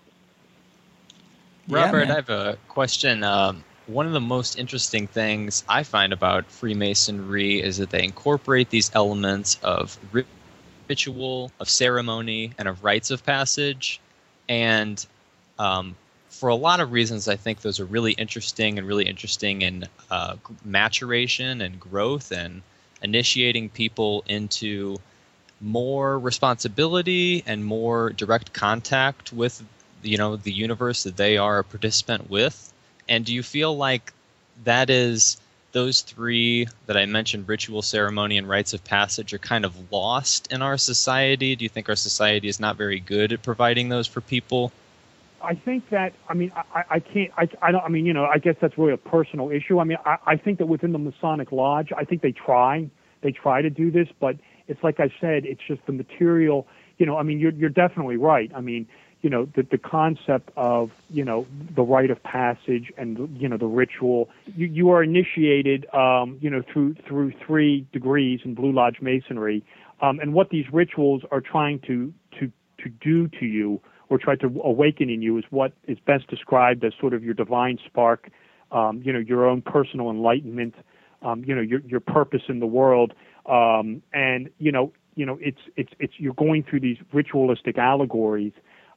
Robert, I have a question. One of the most interesting things I find about Freemasonry is that they incorporate these elements of ritual, of ceremony, and of rites of passage. And for a lot of reasons, I think those are really interesting in maturation and growth and initiating people into more responsibility and more direct contact with, the universe that they are a participant with. And do you feel like that is, those three that I mentioned, ritual, ceremony, and rites of passage, are kind of lost in our society? Do you think our society is not very good at providing those for people? I think that, I guess that's really a personal issue. I think that within the Masonic Lodge, I think they try to do this, but it's like I said, it's just the material, you're definitely right. The concept of, the rite of passage and, the ritual, you are initiated, through 3 degrees in Blue Lodge Masonry. And what these rituals are trying to do to you, or try to awaken in you, is what is best described as sort of your divine spark, your own personal enlightenment, your purpose in the world. And it's you're going through these ritualistic allegories.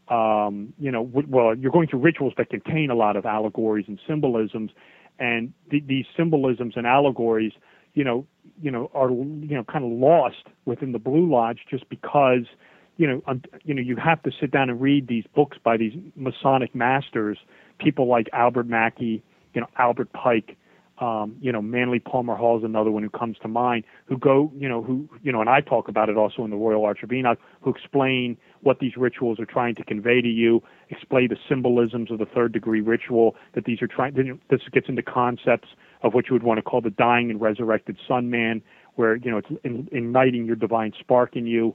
You're going through rituals that contain a lot of allegories and symbolisms, and these symbolisms and allegories, are kind of lost within the Blue Lodge, just because you have to sit down and read these books by these Masonic masters, people like Albert Mackey, Albert Pike, Manly Palmer Hall is another one who comes to mind, who go, and I talk about it also in the Royal Arch of Enoch, who explain what these rituals are trying to convey to you, explain the symbolisms of the 3rd degree ritual, that these are this gets into concepts of what you would want to call the dying and resurrected Sun Man, where, it's igniting your divine spark in you.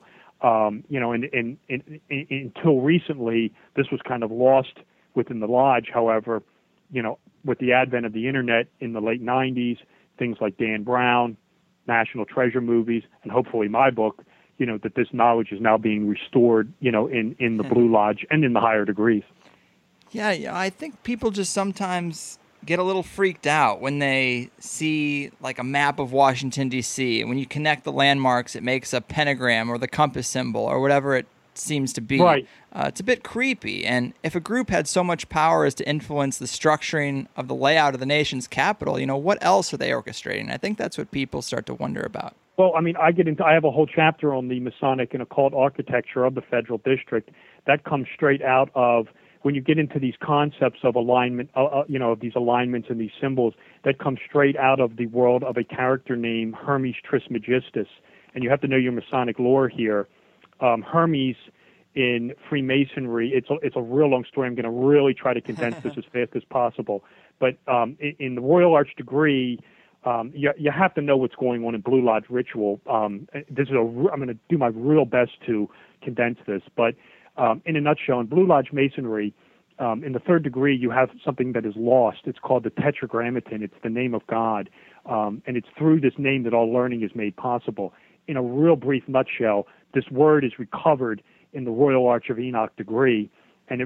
And until recently, this was kind of lost within the lodge. However, with the advent of the internet in the late 90s, things like Dan Brown, National Treasure movies, and hopefully my book, that this knowledge is now being restored, in the Blue Lodge and in the higher degrees. Yeah, I think people just sometimes get a little freaked out when they see like a map of Washington, D.C., and when you connect the landmarks, it makes a pentagram or the compass symbol or whatever it seems to be. Right. It's a bit creepy. And if a group had so much power as to influence the structuring of the layout of the nation's capital, what else are they orchestrating? I think that's what people start to wonder about. Well, I have a whole chapter on the Masonic and occult architecture of the Federal District. That comes straight out of, when you get into these concepts of alignment, of these alignments and these symbols, that comes straight out of the world of a character named Hermes Trismegistus. And you have to know your Masonic lore here. Hermes in Freemasonry, it's a real long story. I'm going to really try to condense this as fast as possible. But in the Royal Arch degree, you have to know what's going on in Blue Lodge ritual. I'm going to do my real best to condense this, but in a nutshell, in Blue Lodge Masonry, in the third degree, you have something that is lost. It's called the Tetragrammaton. It's the name of God, and it's through this name that all learning is made possible. In a real brief nutshell, this word is recovered in the Royal Arch of Enoch degree, and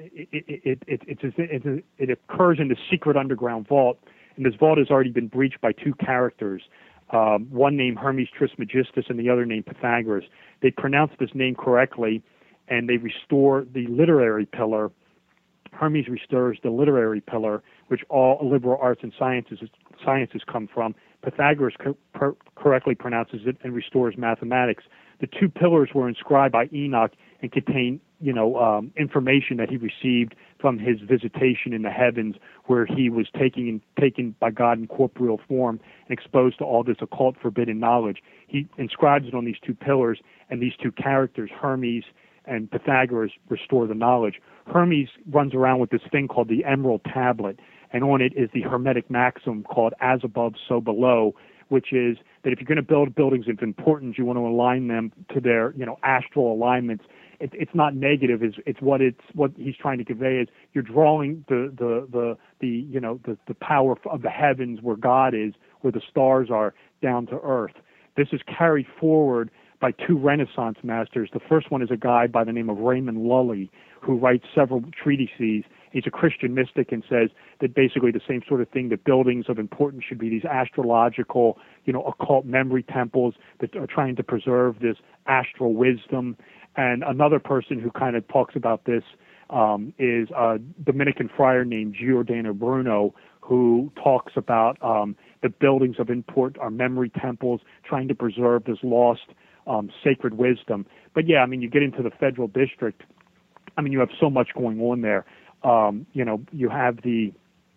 it occurs in the secret underground vault. And this vault has already been breached by two characters, one named Hermes Trismegistus and the other named Pythagoras. They pronounce this name correctly, and they restore the literary pillar. Hermes restores the literary pillar, which all liberal arts and sciences come from. Pythagoras correctly pronounces it and restores mathematics. The two pillars were inscribed by Enoch and contain, information that he received from his visitation in the heavens, where he was taken by God in corporeal form and exposed to all this occult forbidden knowledge. He inscribes it on these two pillars, and these two characters, Hermes and Pythagoras, restore the knowledge. Hermes runs around with this thing called the Emerald Tablet, and on it is the Hermetic maxim called as above, so below, which is that if you're going to build buildings of importance, you want to align them to their, astral alignments. It's not negative. It's what he's trying to convey is you're drawing the power of the heavens where God is, where the stars are, down to earth. This is carried forward by two Renaissance masters. The first one is a guy by the name of Raymond Lully, who writes several treatises. He's a Christian mystic and says that basically the same sort of thing, that buildings of importance should be these astrological, occult memory temples that are trying to preserve this astral wisdom. And another person who kind of talks about this is a Dominican friar named Giordano Bruno, who talks about the buildings of import are memory temples, trying to preserve this lost sacred wisdom. But yeah, you get into the federal district. You have so much going on there. You have the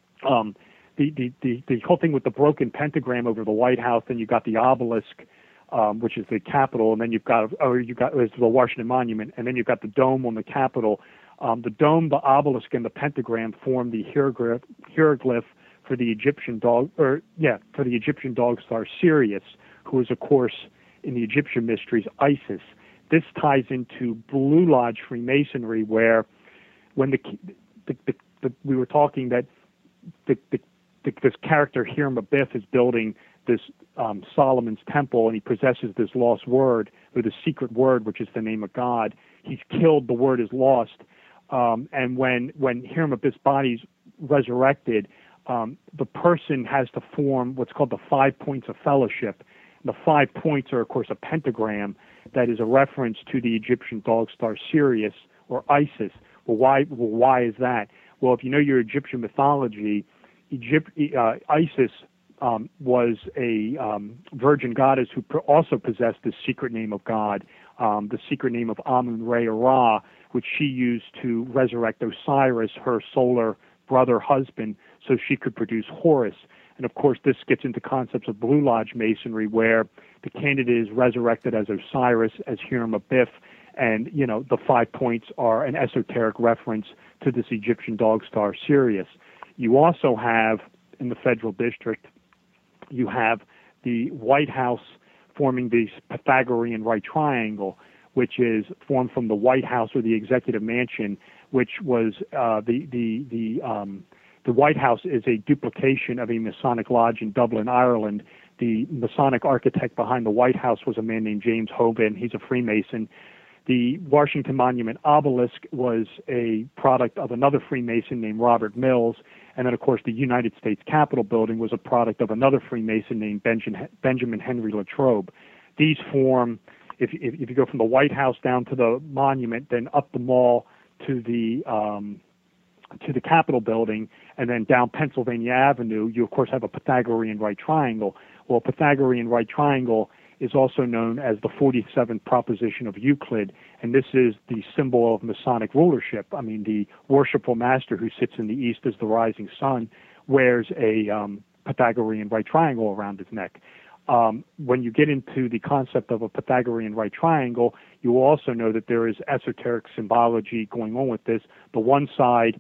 whole thing with the broken pentagram over the White House, and you got the obelisk, which is the Capitol, and then you've got it's the Washington Monument, and then you've got the dome on the Capitol. The dome, the obelisk, and the pentagram form the hieroglyph for the Egyptian dog star Sirius, who is of course in the Egyptian mysteries Isis. This ties into Blue Lodge Freemasonry, where when we were talking that this character Hiram Abiff is building this Solomon's temple, and he possesses this lost word, or the secret word, which is the name of God. He's killed. The word is lost. And when Hiram Abiff's body's resurrected, the person has to form what's called the 5 points of fellowship. The 5 points are, of course, a pentagram that is a reference to the Egyptian dog star Sirius or Isis. Well, why is that? Well, if you know your Egyptian mythology, Isis was a virgin goddess who also possessed the secret name of God, the secret name of Amun-Re-Ra, which she used to resurrect Osiris, her solar brother husband, so she could produce Horus. And of course, this gets into concepts of Blue Lodge Masonry, where the candidate is resurrected as Osiris, as Hiram Abiff, and the 5 points are an esoteric reference to this Egyptian dog star Sirius. You also have in the federal district, you have the White House forming the Pythagorean right triangle, which is formed from the White House or the Executive Mansion, which was the White House is a duplication of a Masonic lodge in Dublin, Ireland. The Masonic architect behind the White House was a man named James Hoban. He's a Freemason. The Washington Monument obelisk was a product of another Freemason named Robert Mills. And then, of course, the United States Capitol building was a product of another Freemason named Benjamin Henry Latrobe. These form, if you go from the White House down to the monument, then up the mall to the Capitol building, and then down Pennsylvania Avenue, you, of course, have a Pythagorean right triangle. Well, Pythagorean right triangle is also known as the 47th proposition of Euclid, and this is the symbol of Masonic rulership. The worshipful master who sits in the east as the rising sun wears a Pythagorean right triangle around his neck. When you get into the concept of a Pythagorean right triangle, you will also know that there is esoteric symbology going on with this. The one side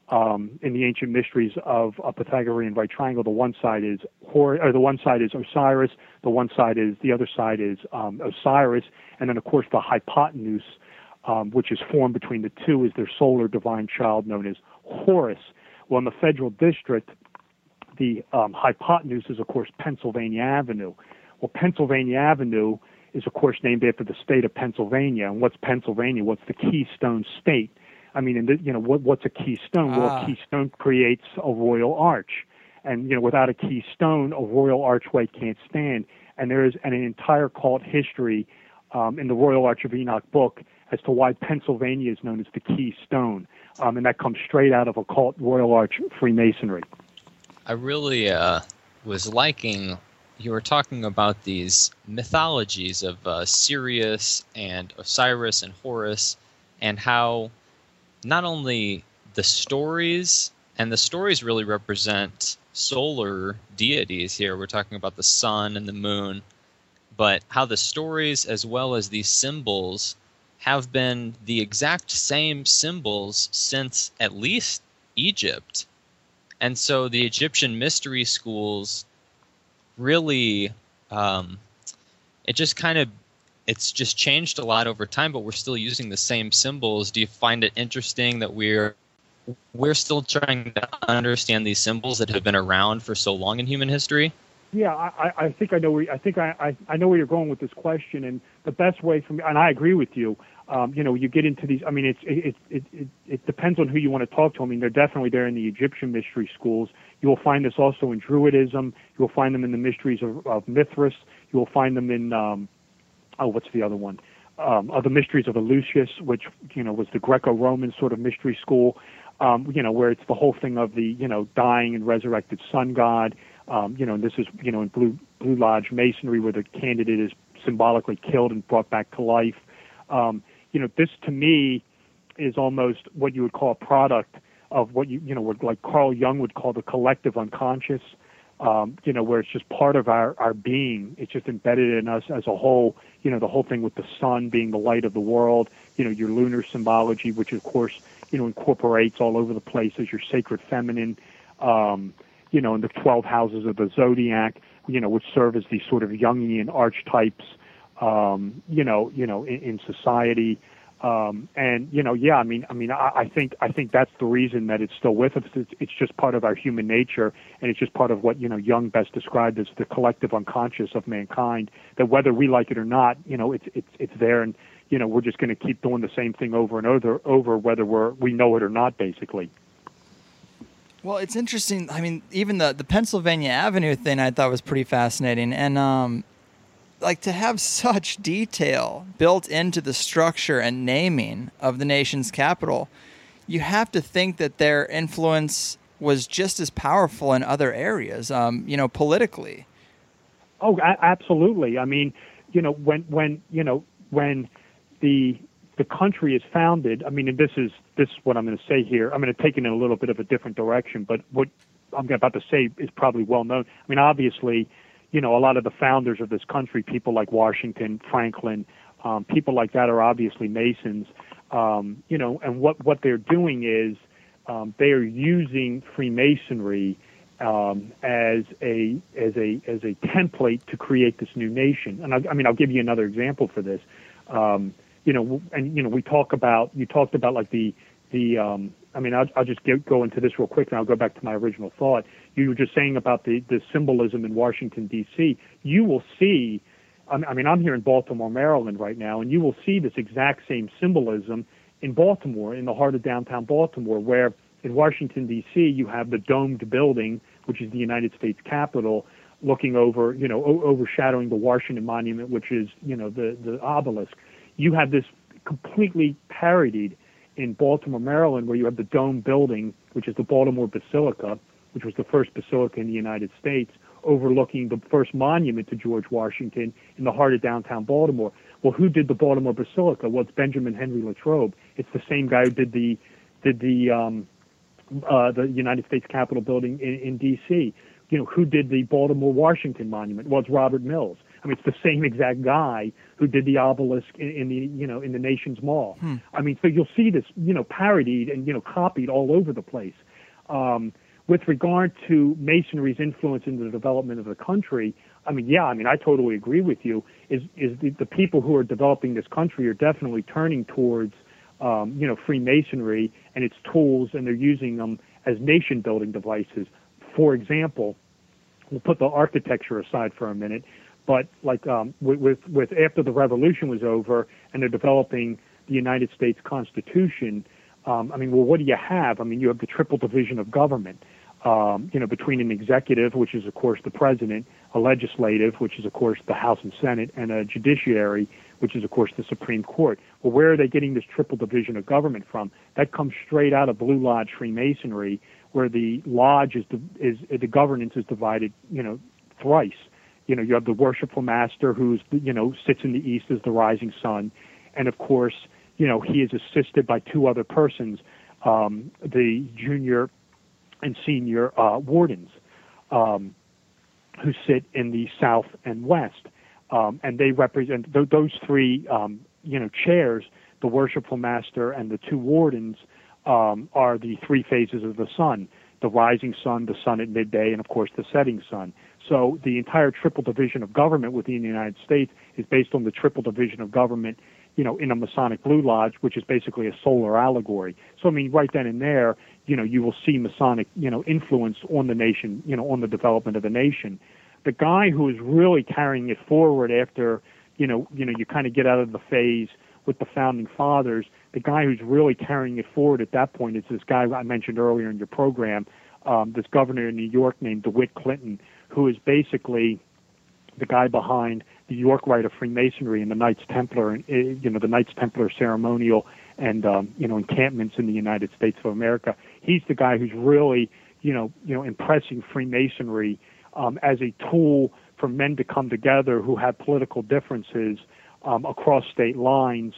in the ancient mysteries of a Pythagorean right triangle. The one side is the one side is Osiris, the other side is Osiris, and then of course the hypotenuse, which is formed between the two, is their solar divine child known as Horus. Well, in the federal district, the hypotenuse is of course Pennsylvania Avenue. Well, Pennsylvania Avenue is of course named after the state of Pennsylvania. And what's Pennsylvania? What's the Keystone State? I mean, what's a keystone? Well, a keystone creates a royal arch. And, without a keystone, a royal archway can't stand. And there is an entire cult history in the Royal Arch of Enoch book as to why Pennsylvania is known as the Keystone. And that comes straight out of occult Royal Arch Freemasonry. I really was liking, you were talking about these mythologies of Sirius and Osiris and Horus, and how not only the stories, and the stories really represent solar deities here, we're talking about the sun and the moon, but how the stories as well as these symbols have been the exact same symbols since at least Egypt. And so the Egyptian mystery schools really, it's just changed a lot over time, but we're still using the same symbols. Do you find it interesting that we're still trying to understand these symbols that have been around for so long in human history? Yeah, I think I know where I know where you're going with this question, and the best way for me, and I agree with you. You get into these. I mean, it depends on who you want to talk to. I mean, they're definitely there in the Egyptian mystery schools. You will find this also in Druidism. You will find them in the mysteries of Mithras. You will find them in what's the other one? The mysteries of Eleusis, which was the Greco-Roman sort of mystery school. Where it's the whole thing of the dying and resurrected sun god. And this is in Blue Lodge Masonry, where the candidate is symbolically killed and brought back to life. This to me is almost what you would call a product of what like Carl Jung would call the collective unconscious. Where it's just part of our being. It's just embedded in us as a whole. The whole thing with the sun being the light of the world. Your lunar symbology, which of course incorporates all over the place as your sacred feminine. And the 12 houses of the zodiac, which serve as these sort of Jungian archetypes, in society. I think that's the reason that it's still with us. It's just part of our human nature, and it's just part of what Jung best described as the collective unconscious of mankind. That whether we like it or not, it's there, and we're just going to keep doing the same thing over and over, whether we know it or not, basically. Well, it's interesting. I mean, even the Pennsylvania Avenue thing I thought was pretty fascinating, and to have such detail built into the structure and naming of the nation's capital, you have to think that their influence was just as powerful in other areas, politically. Oh, absolutely. I mean, when the country is founded, I mean, and this is what I'm going to say here. I'm going to take it in a little bit of a different direction, but what I'm about to say is probably well known. I mean, obviously, a lot of the founders of this country, people like Washington, Franklin, people like that are obviously Masons. And what they're doing is they are using Freemasonry as a template to create this new nation. And I'll give you another example for this. You talked about like I'll just go into this real quick, and I'll go back to my original thought. You were just saying about the symbolism in Washington, D.C. You will see, I'm here in Baltimore, Maryland right now, and you will see this exact same symbolism in Baltimore, in the heart of downtown Baltimore, where in Washington, D.C., you have the domed building, which is the United States Capitol, looking over, overshadowing the Washington Monument, which is, the obelisk. You have this completely parodied in Baltimore, Maryland, where you have the dome building, which is the Baltimore Basilica, which was the first basilica in the United States, overlooking the first monument to George Washington in the heart of downtown Baltimore. Well, who did the Baltimore Basilica? Well, it's Benjamin Henry Latrobe. It's the same guy who did the United States Capitol building in D.C. Who did the Baltimore Washington Monument? Well, it's Robert Mills. I mean, it's the same exact guy who did the obelisk in the Nations Mall. I mean, so you'll see this, parodied and, copied all over the place. With regard to Masonry's influence in the development of the country, I totally agree with you. Is the people who are developing this country are definitely turning towards, Freemasonry and its tools, and they're using them as nation-building devices. For example, we'll put the architecture aside for a minute, but like with after the Revolution was over and they're developing the United States Constitution, what do you have? You have the triple division of government. Between an executive, which is, of course, the president, a legislative, which is, of course, the House and Senate, and a judiciary, which is, of course, the Supreme Court. Well, where are they getting this triple division of government from? That comes straight out of Blue Lodge Freemasonry, where the lodge the governance is divided, thrice. You have the worshipful master who's, sits in the east as the rising sun, and of course, he is assisted by two other persons, the junior and senior wardens, who sit in the south and west, and they represent those three, chairs. The worshipful master and the two wardens are the three phases of the sun: the rising sun, the sun at midday, and of course the setting sun. So the entire triple division of government within the United States is based on the triple division of government, in a Masonic Blue Lodge, which is basically a solar allegory. So, right then and there, you will see Masonic, influence on the nation, on the development of the nation. The guy who is really carrying it forward after, you kind of get out of the phase with the Founding Fathers, the guy who's really carrying it forward at that point is this guy I mentioned earlier in your program, this governor in New York named DeWitt Clinton, who is basically the guy behind the York Rite of Freemasonry and the Knights Templar, and the Knights Templar ceremonial and encampments in the United States of America. He's the guy who's really impressing Freemasonry as a tool for men to come together who have political differences across state lines,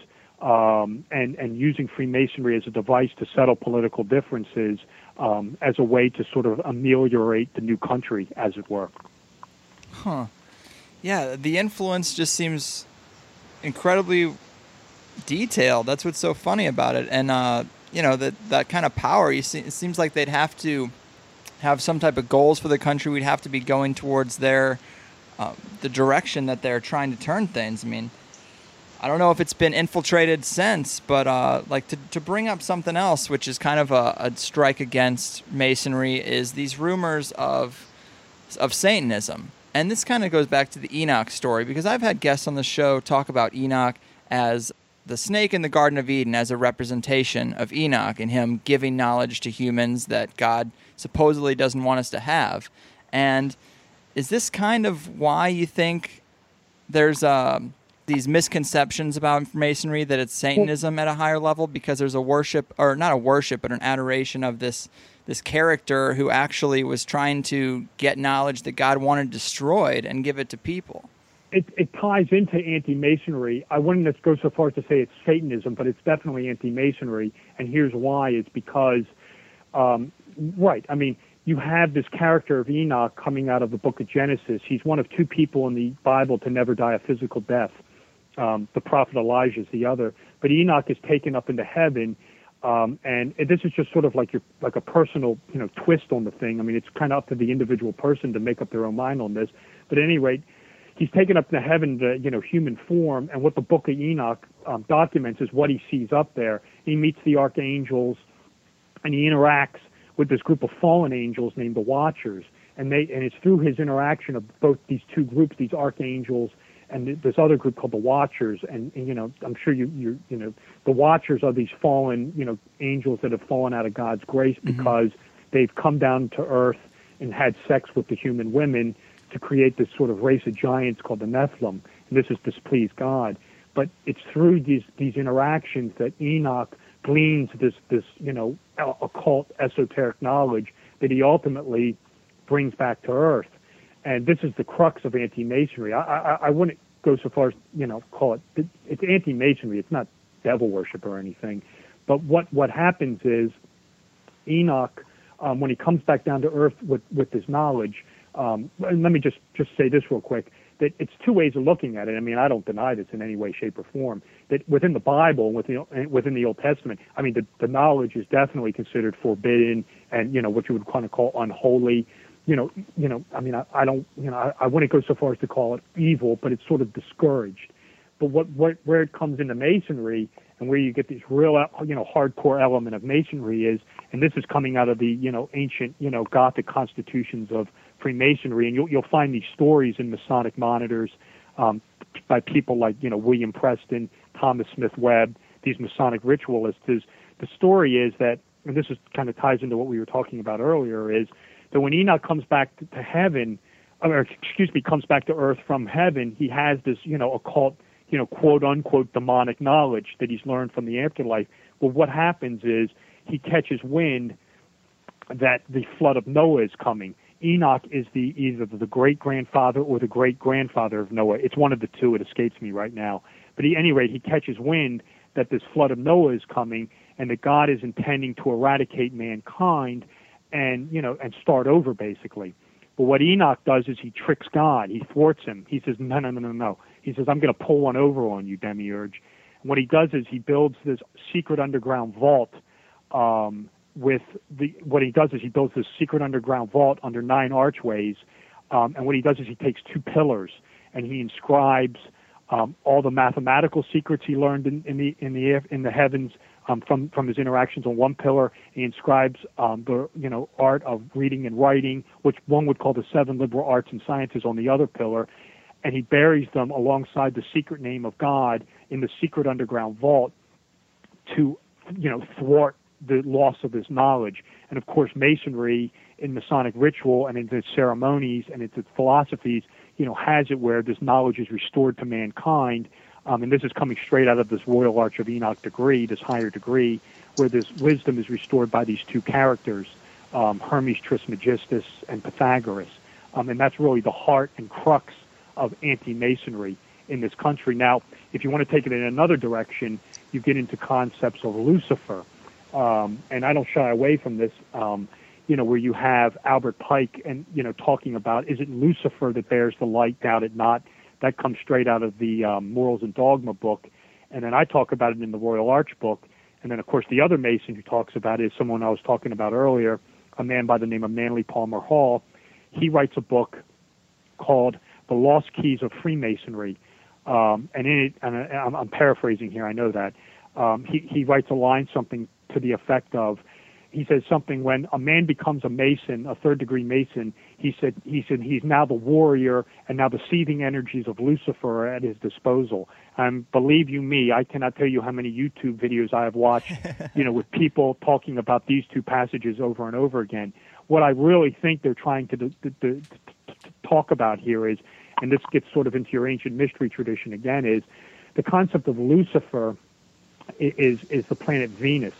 and using Freemasonry as a device to settle political differences, as a way to sort of ameliorate the new country, as it were. Huh. Yeah, the influence just seems incredibly detailed. That's what's so funny about it. And, that kind of power, it seems like they'd have to have some type of goals for the country. We'd have to be going towards the direction that they're trying to turn things. I don't know if it's been infiltrated since, but to bring up something else, which is kind of a strike against Masonry, is these rumors of Satanism. And this kind of goes back to the Enoch story, because I've had guests on the show talk about Enoch as the snake in the Garden of Eden, as a representation of Enoch and him giving knowledge to humans that God supposedly doesn't want us to have. And is this kind of why you think there's these misconceptions about Masonry, that it's Satanism at a higher level, because there's a worship, or not a worship, but an adoration of this character who actually was trying to get knowledge that God wanted destroyed and give it to people? It ties into anti-Masonry. I wouldn't go so far as to say it's Satanism, but it's definitely anti-Masonry, and here's why. It's because, you have this character of Enoch coming out of the book of Genesis. He's one of two people in the Bible to never die a physical death. The prophet Elijah is the other. But Enoch is taken up into heaven, and this is just sort of like a personal, twist on the thing. It's kind of up to the individual person to make up their own mind on this. But at any rate, he's taken up to heaven to, human form, and what the book of Enoch documents is what he sees up there. He meets the archangels, and he interacts with this group of fallen angels named the Watchers, and it's through his interaction of both these two groups, these archangels and this other group called the Watchers, and I'm sure the Watchers are these fallen, angels that have fallen out of God's grace because they've come down to earth and had sex with the human women to create this sort of race of giants called the Nephilim, and this has displeased God. But it's through these interactions that Enoch gleans this occult esoteric knowledge that he ultimately brings back to earth. And this is the crux of anti-Masonry. I wouldn't go so far as, call it's anti-Masonry. It's not devil worship or anything. But what happens is Enoch, when he comes back down to earth with this knowledge, and let me just say this real quick. that it's two ways of looking at it. I mean, I don't deny this in any way, shape, or form. That within the Bible, within the Old Testament, I mean, the knowledge is definitely considered forbidden, and what you would kind of call unholy. I mean, I don't, I wouldn't go so far as to call it evil, but it's sort of discouraged. But where it comes into Masonry, and where you get this real, hardcore element of Masonry is, and this is coming out of the, ancient, Gothic constitutions of Freemasonry, and you'll find these stories in Masonic monitors by people like, William Preston, Thomas Smith Webb, these Masonic ritualists. The story is that, and this is kind of ties into what we were talking about earlier, is that when Enoch comes back to heaven, comes back to earth from heaven, he has this, occult, quote unquote demonic knowledge that he's learned from the afterlife. Well, what happens is he catches wind that the flood of Noah is coming. Enoch is either the great-grandfather or the great-grandfather of Noah. It's one of the two. It escapes me right now. But at any rate, he catches wind that this flood of Noah is coming, and that God is intending to eradicate mankind and start over, basically. But what Enoch does is he tricks God. He thwarts him. He says, no. He says, I'm going to pull one over on you, Demiurge. And what he does is he builds this secret underground vault he builds this secret underground vault under 9 archways, and what he does is he takes 2 pillars and he inscribes all the mathematical secrets he learned in the heavens from his interactions on one pillar. He inscribes the art of reading and writing, which one would call the 7 liberal arts and sciences, on the other pillar, and he buries them alongside the secret name of God in the secret underground vault to thwart the loss of this knowledge. And of course, Masonry in Masonic ritual and in its ceremonies and its philosophies, has it where this knowledge is restored to mankind. And this is coming straight out of this Royal Arch of Enoch degree, this higher degree, where this wisdom is restored by these 2 characters, Hermes Trismegistus and Pythagoras. And that's really the heart and crux of anti-Masonry in this country. Now, if you want to take it in another direction, you get into concepts of Lucifer. And I don't shy away from this, where you have Albert Pike and, talking about, is it Lucifer that bears the light? Doubt it not. That comes straight out of the Morals and Dogma book. And then I talk about it in the Royal Arch book. And then, of course, the other Mason who talks about it is someone I was talking about earlier, a man by the name of Manly Palmer Hall. He writes a book called The Lost Keys of Freemasonry. And in it, and I'm paraphrasing here, I know that, he writes a line something to the effect of, he says something, when a man becomes a Mason, a 3rd-degree Mason, he said he's now the warrior, and now the seething energies of Lucifer are at his disposal. And believe you me, I cannot tell you how many YouTube videos I have watched, with people talking about these 2 passages over and over again. What I really think they're trying to talk about here is, and this gets sort of into your ancient mystery tradition again, is the concept of Lucifer is the planet Venus.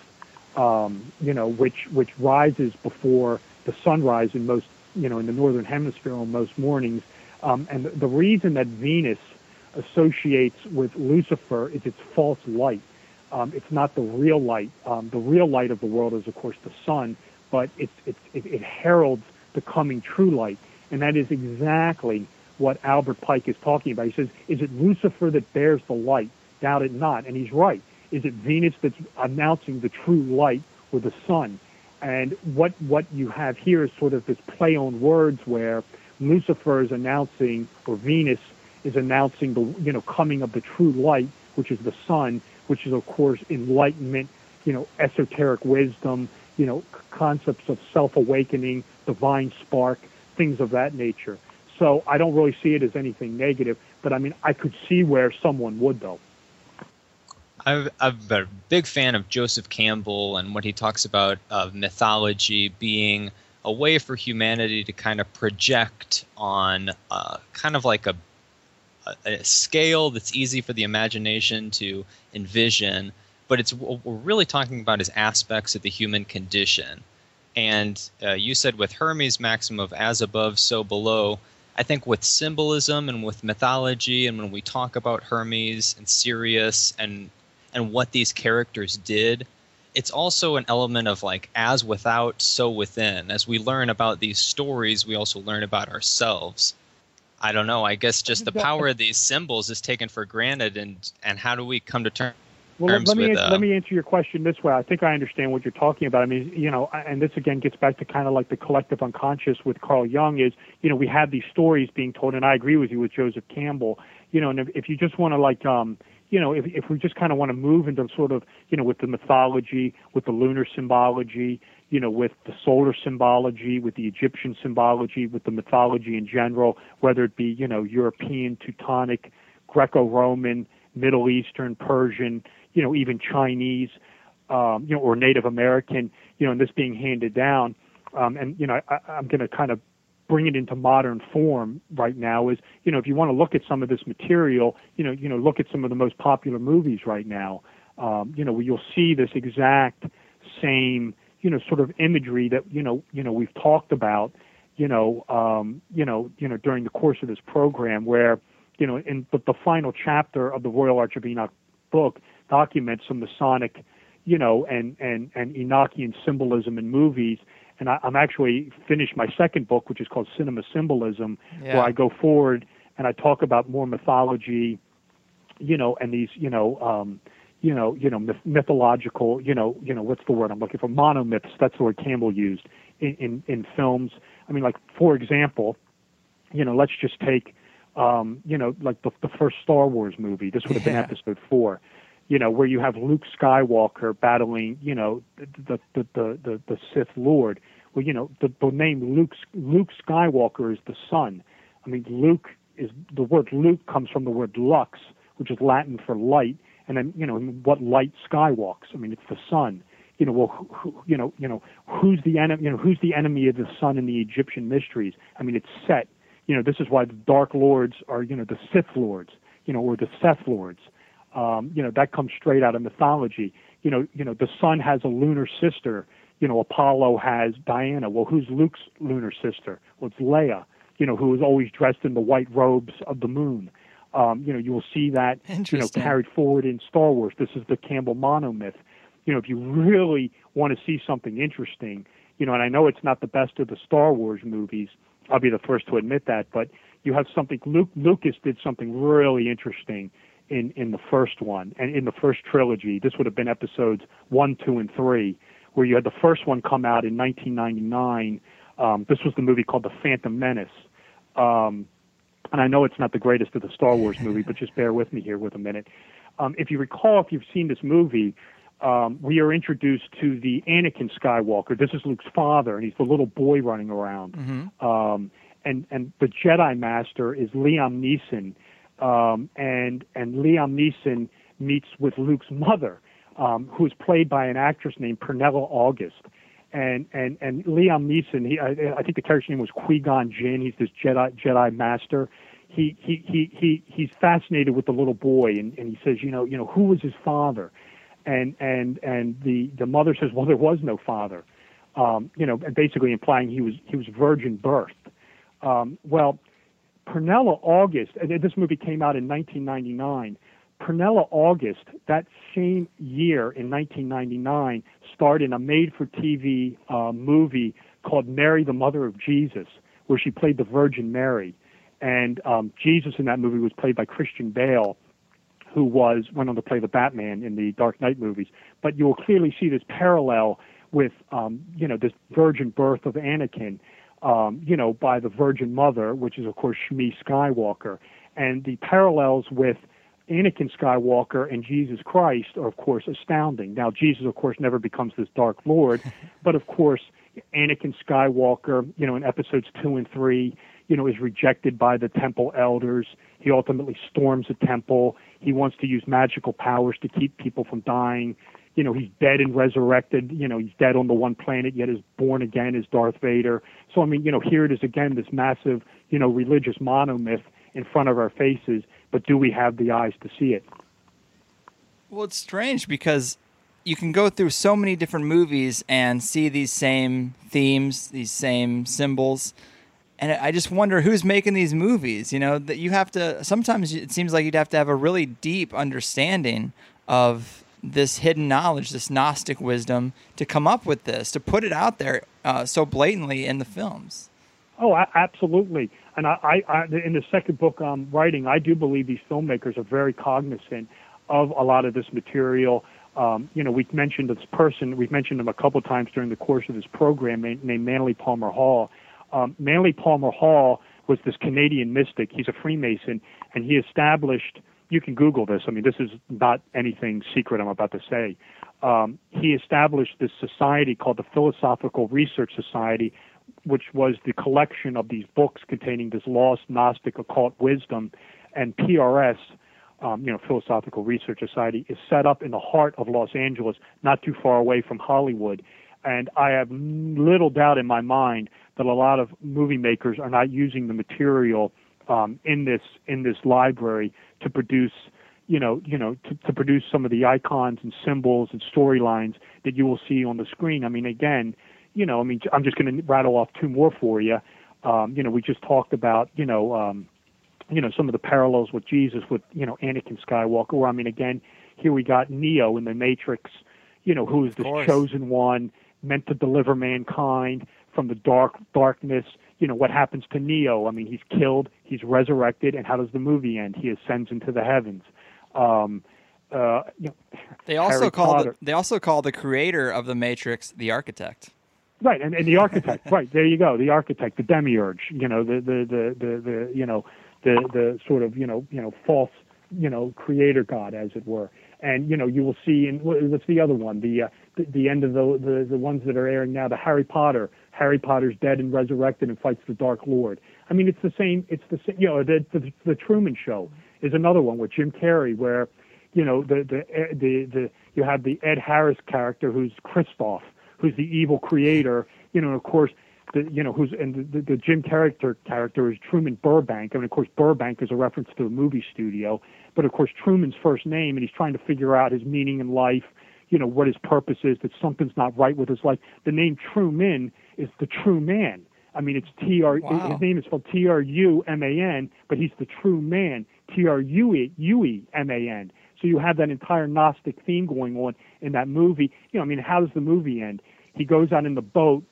Which rises before the sunrise in most, in the northern hemisphere on most mornings. And the reason that Venus associates with Lucifer is its false light. It's not the real light. The real light of the world is, of course, the sun, but it heralds the coming true light. And that is exactly what Albert Pike is talking about. He says, is it Lucifer that bears the light? Doubt it not. And he's right. Is it Venus that's announcing the true light, or the sun? And what you have here is sort of this play on words where Lucifer is announcing, or Venus is announcing the coming of the true light, which is the sun, which is of course enlightenment, esoteric wisdom, concepts of self-awakening, divine spark, things of that nature. So I don't really see it as anything negative, but I mean I could see where someone would, though. I'm a big fan of Joseph Campbell and what he talks about of mythology being a way for humanity to kind of project on kind of like a scale that's easy for the imagination to envision, but what we're really talking about is aspects of the human condition. And you said with Hermes' maxim of as above, so below, I think with symbolism and with mythology, and when we talk about Hermes and Sirius and what these characters did, it's also an element of like as without, so within. As we learn about these stories, we also learn about ourselves. I don't know. I guess just the power of these symbols is taken for granted, and how do we come to terms let with... me answer your question this way. I think I understand what you're talking about. I mean, and this again gets back to kind of like the collective unconscious with Carl Jung is, we have these stories being told, and I agree with you with Joseph Campbell, and if you just want to like, if we just kind of want to move into sort of, with the mythology, with the lunar symbology, with the solar symbology, with the Egyptian symbology, with the mythology in general, whether it be, European, Teutonic, Greco-Roman, Middle Eastern, Persian, even Chinese, or Native American, and this being handed down. I'm going to kind of bring it into modern form right now is, if you want to look at some of this material, look at some of the most popular movies right now, where you'll see this exact same, sort of imagery that, we've talked about, during the course of this program where, in the final chapter of the Royal Arch of Enoch book documents some Masonic, and Enochian symbolism in movies. And I'm actually finished my second book, which is called Cinema Symbolism, where I go forward and I talk about more mythology, and these, mythological, what's the word I'm looking for? Monomyths. That's the word Campbell used in films. I mean, like, for example, let's just take, like the first Star Wars movie. This would have been Episode 4. Where you have Luke Skywalker battling, the Sith Lord. Well, the name Luke Skywalker is the sun. I mean, the word Luke comes from the word lux, which is Latin for light, and then, what light skywalks? I mean, it's the sun. Who's the enemy? Who's the enemy of the sun in the Egyptian mysteries? I mean, it's Set. This is why the Dark Lords are, the Sith Lords, or the Seth Lords. That comes straight out of mythology. The sun has a lunar sister. Apollo has Diana. Well, who's Luke's lunar sister? Well, it's Leia, who is always dressed in the white robes of the moon. You will see that, carried forward in Star Wars. This is the Campbell monomyth. If you really want to see something interesting, and I know it's not the best of the Star Wars movies, I'll be the first to admit that, but you have something, Lucas did something really interesting in the first one, and in the first trilogy. This would have been episodes 1, 2, and 3, where you had the first one come out in 1999. This was the movie called The Phantom Menace. And I know it's not the greatest of the Star Wars movie, but just bear with me here with a minute. If you recall, if you've seen this movie, we are introduced to the Anakin Skywalker. This is Luke's father, and he's the little boy running around. Mm-hmm. And the Jedi Master is Liam Neeson. And Liam Neeson meets with Luke's mother, who is played by an actress named Pernilla August. And Liam Neeson, I think the character's name was Qui-Gon Jinn. He's this Jedi Master. He's fascinated with the little boy, and he says, who was his father? And the mother says, well, there was no father. Basically implying he was virgin birth. Well, Pernilla August, and this movie came out in 1999. Pernilla August, that same year in 1999, starred in a made-for-TV movie called Mary, the Mother of Jesus, where she played the Virgin Mary. And Jesus in that movie was played by Christian Bale, who went on to play the Batman in the Dark Knight movies. But you will clearly see this parallel with, this virgin birth of Anakin, by the Virgin Mother, which is, of course, Shmi Skywalker. And the parallels with Anakin Skywalker and Jesus Christ are, of course, astounding. Now, Jesus, of course, never becomes this Dark Lord, but, of course, Anakin Skywalker, in episodes 2 and 3, is rejected by the temple elders. He ultimately storms the temple. He wants to use magical powers to keep people from dying. He's dead and resurrected. He's dead on the one planet, yet is born again as Darth Vader. So, I mean, here it is again, this massive, religious monomyth in front of our faces, but do we have the eyes to see it? Well, it's strange because you can go through so many different movies and see these same themes, these same symbols. And I just wonder who's making these movies, that you have to, sometimes it seems like you'd have to have a really deep understanding of this hidden knowledge, this Gnostic wisdom, to come up with this, to put it out there so blatantly in the films. Oh, absolutely. And I, in the second book I'm writing, I do believe these filmmakers are very cognizant of a lot of this material. We've mentioned this person. We've mentioned him a couple times during the course of this program, named Manly Palmer Hall. Manly Palmer Hall was this Canadian mystic. He's a Freemason, and he established. You can Google this. I mean, this is not anything secret I'm about to say. He established this society called the Philosophical Research Society, which was the collection of these books containing this lost Gnostic occult wisdom. And PRS, Philosophical Research Society, is set up in the heart of Los Angeles, not too far away from Hollywood. And I have little doubt in my mind that a lot of movie makers are not using the material in this library to produce, to produce some of the icons and symbols and storylines that you will see on the screen. I mean, again, I'm just going to rattle off two more for you. We just talked about, some of the parallels with Jesus, with, Anakin Skywalker. Or, I mean, again, here we got Neo in the Matrix, who is this chosen one, meant to deliver mankind from the darkness. What happens to Neo? I mean, he's killed, he's resurrected, and how does the movie end? He ascends into the heavens. They also call the creator of the Matrix the architect. Right, and the architect. Right, there you go, the architect, the demiurge. The sort of false creator god, as it were. And you will see in what's the other one? The end of the ones that are airing now. The Harry Potter. Harry Potter's dead and resurrected and fights the Dark Lord. I mean, it's the same. It's the same. The Truman Show is another one with Jim Carrey, where you have the Ed Harris character who's Christoph, who's the evil creator. And of course, the Jim Carrey character is Truman Burbank. I mean, of course, Burbank is a reference to a movie studio, but of course, Truman's first name, and he's trying to figure out his meaning in life. What his purpose is, that something's not right with his life. The name Truman is the true man. I mean, it's Wow. His name is spelled Truman, but he's the true man, Trueman. So you have that entire Gnostic theme going on in that movie. How does the movie end? He goes out in the boat,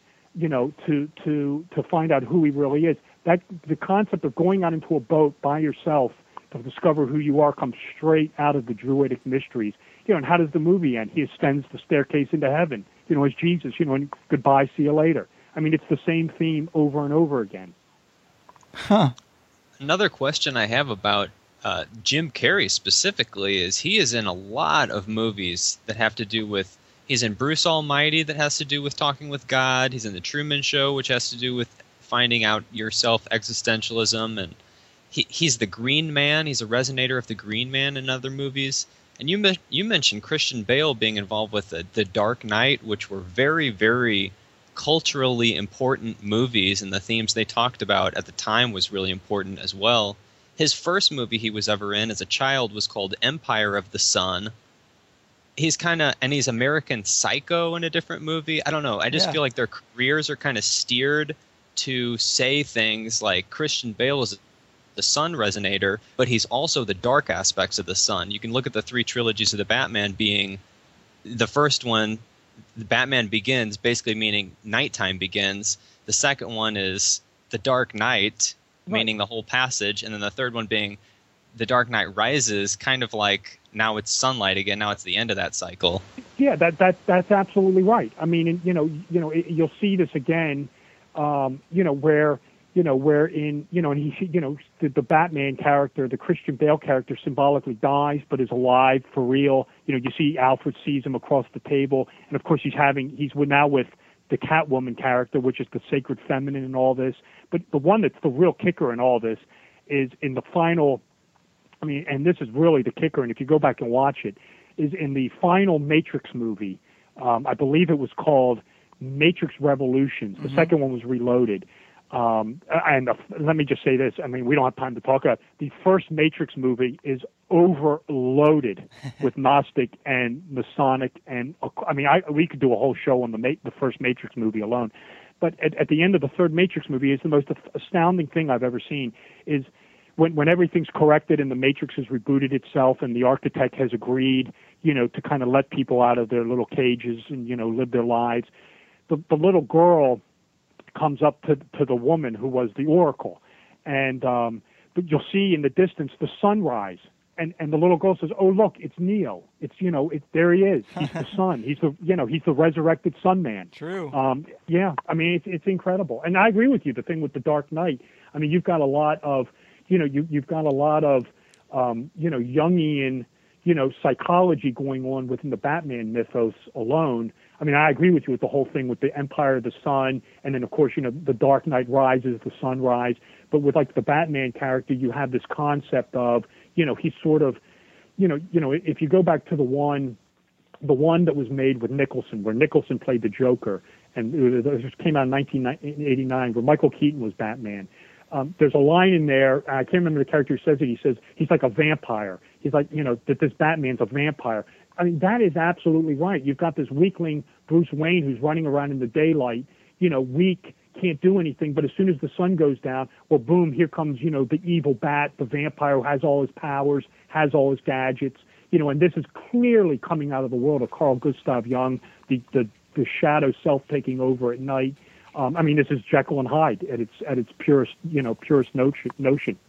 to find out who he really is. That the concept of going out into a boat by yourself to discover who you are comes straight out of the Druidic mysteries. And how does the movie end? He ascends the staircase into heaven, as Jesus, and goodbye, see you later. I mean, it's the same theme over and over again. Huh. Another question I have about Jim Carrey specifically is he is in a lot of movies that have to do with, he's in Bruce Almighty that has to do with talking with God. He's in The Truman Show, which has to do with finding out yourself, existentialism, and he's the Green Man. He's a resonator of the Green Man in other movies. And you mentioned Christian Bale being involved with The Dark Knight, which were very, very culturally important movies, and the themes they talked about at the time was really important as well. His first movie he was ever in as a child was called Empire of the Sun. He's American Psycho in a different movie. I don't know. I just feel like their careers are kind of steered to say things like Christian Bale is the sun resonator, but he's also the dark aspects of the sun. You can look at the three trilogies of the Batman being the first one, the Batman Begins, basically meaning nighttime begins. The second one is The Dark Knight, meaning the whole passage. And then the third one being The Dark Knight Rises, kind of like now it's sunlight again. Now it's the end of that cycle. Yeah, that's absolutely right. I mean, you'll see this again, wherein, and he, the Batman character, the Christian Bale character symbolically dies, but is alive for real. You see Alfred sees him across the table. And of course he's now with the Catwoman character, which is the sacred feminine in all this. But the one that's the real kicker in all this is in the final, and this is really the kicker. And if you go back and watch it, is in the final Matrix movie. I believe it was called Matrix Revolutions. The second one was Reloaded. Let me just say this. We don't have time to talk about it. The first Matrix movie is overloaded with Gnostic and Masonic, and we could do a whole show on the first Matrix movie alone. But at the end of the third Matrix movie, is the most astounding thing I've ever seen. Is when everything's corrected and the Matrix has rebooted itself, and the architect has agreed, to kind of let people out of their little cages and live their lives. The little girl comes up to the woman who was the Oracle, and but you'll see in the distance the sunrise, and the little girl says, "Oh, look, it's Neo. It's there he is. He's the sun. He's the resurrected Sun Man." True. Yeah, I mean it's incredible, and I agree with you. The thing with the Dark Knight, I mean, you've got a lot of you've got a lot of Jungian psychology going on within the Batman mythos alone. I mean, I agree with you with the whole thing with the Empire of the Sun, and then of course, the Dark Knight rises, the sunrise. But with like the Batman character, you have this concept of, he's sort of, if you go back to the one that was made with Nicholson, where Nicholson played the Joker, and it came out in 1989, where Michael Keaton was Batman. There's a line in there, I can't remember the character who says it, he says, he's like a vampire. He's like, that this Batman's a vampire. I mean, that is absolutely right. You've got this weakling Bruce Wayne who's running around in the daylight, weak, can't do anything, but as soon as the sun goes down, well, boom, here comes, the evil Bat, the vampire who has all his powers, has all his gadgets, and this is clearly coming out of the world of Carl Gustav Jung, the shadow self taking over at night. I mean, this is Jekyll and Hyde at its purest notion.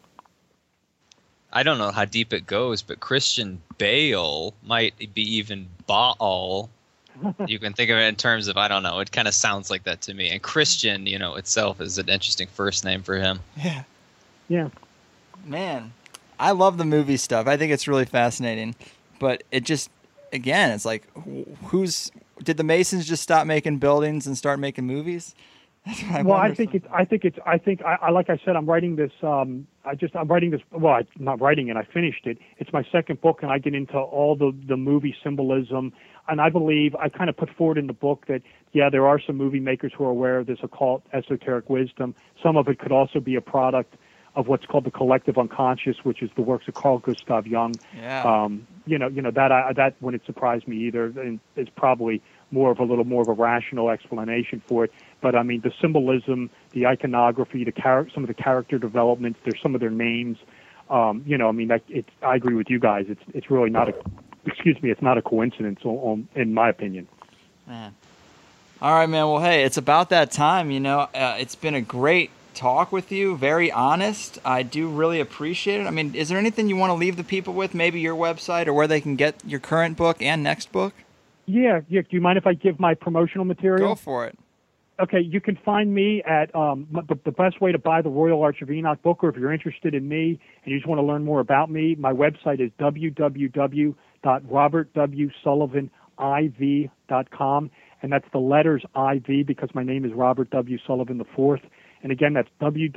I don't know how deep it goes, but Christian Bale might be even Baal. You can think of it in terms of, I don't know, it kind of sounds like that to me. And Christian, itself is an interesting first name for him. Yeah. Yeah. Man, I love the movie stuff. I think it's really fascinating. But it just, again, it's like, did the Masons just stop making buildings and start making movies? That's what I think like I said, I'm writing this. I'm writing this. Well, I'm not writing it. I finished it. It's my second book, and I get into all the movie symbolism. And I believe I kind of put forward in the book that, yeah, there are some movie makers who are aware of this occult, esoteric wisdom. Some of it could also be a product of what's called the collective unconscious, which is the works of Carl Gustav Jung. Yeah. That wouldn't surprise me either. And it's probably a little more of a rational explanation for it. But I mean, the symbolism, the iconography, some of the character developments, there's some of their names. I agree with you guys. It's really not it's not a coincidence, in my opinion. Man. All right, man. Well, hey, it's about that time. It's been a great talk with you. Very honest. I do really appreciate it. I mean, is there anything you want to leave the people with? Maybe your website or where they can get your current book and next book? Yeah. Do you mind if I give my promotional material? Go for it. Okay, you can find me at the best way to buy the Royal Arch of Enoch book, or if you're interested in me and you just want to learn more about me, my website is www.robertwsullivaniv.com, and that's the letters IV because my name is Robert W. Sullivan IV. And again, that's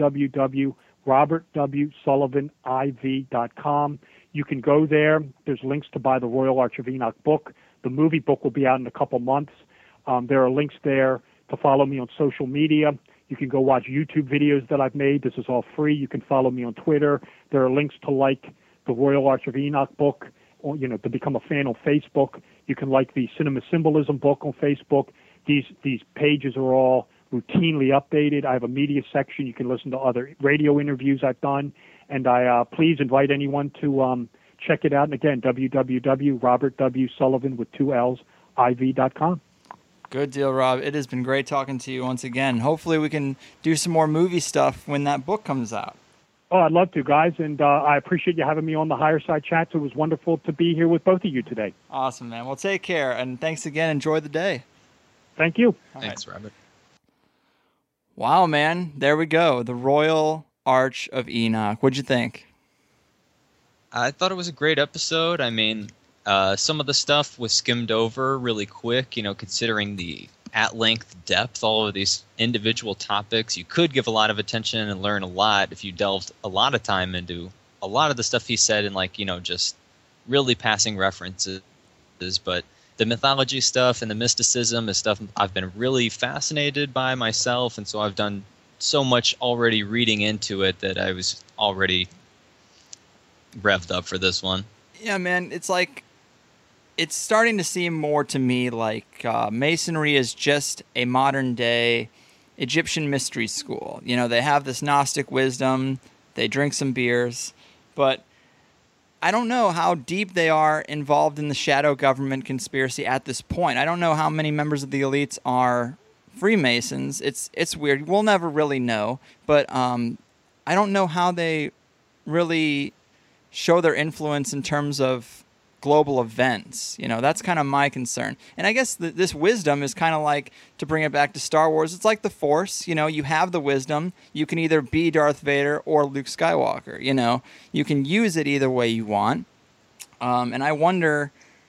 www.robertwsullivaniv.com. You can go there. There's links to buy the Royal Arch of Enoch book. The movie book will be out in a couple months. There are links there to follow me on social media. You can go watch YouTube videos that I've made. This is all free. You can follow me on Twitter. There are links to like the Royal Arch of Enoch book, or, to become a fan on Facebook. You can like the Cinema Symbolism book on Facebook. These pages are all routinely updated. I have a media section. You can listen to other radio interviews I've done. And I please invite anyone to check it out. And again, www.robertwsullivan with 2 L's, IV.com. Good deal, Rob. It has been great talking to you once again. Hopefully we can do some more movie stuff when that book comes out. Oh, I'd love to, guys. And I appreciate you having me on the Higher Side Chats. It was wonderful to be here with both of you today. Awesome, man. Well, take care. And thanks again. Enjoy the day. Thank you. Thanks, Robert. Wow, man. There we go. The Royal Arch of Enoch. What'd you think? I thought it was a great episode. I mean, some of the stuff was skimmed over really quick, considering the at-length depth, all of these individual topics. You could give a lot of attention and learn a lot if you delved a lot of time into a lot of the stuff he said and, just really passing references. But the mythology stuff and the mysticism is stuff I've been really fascinated by myself, and so I've done so much already reading into it that I was already revved up for this one. Yeah, man, it's starting to seem more to me like Masonry is just a modern-day Egyptian mystery school. They have this Gnostic wisdom, they drink some beers, but I don't know how deep they are involved in the shadow government conspiracy at this point. I don't know how many members of the elites are Freemasons, it's weird. We'll never really know, but I don't know how they really show their influence in terms of global events. That's kind of my concern. And I guess this wisdom is kind of like, to bring it back to Star Wars, it's like the Force. You have the wisdom. You can either be Darth Vader or Luke Skywalker. You can use it either way you want. And I wonder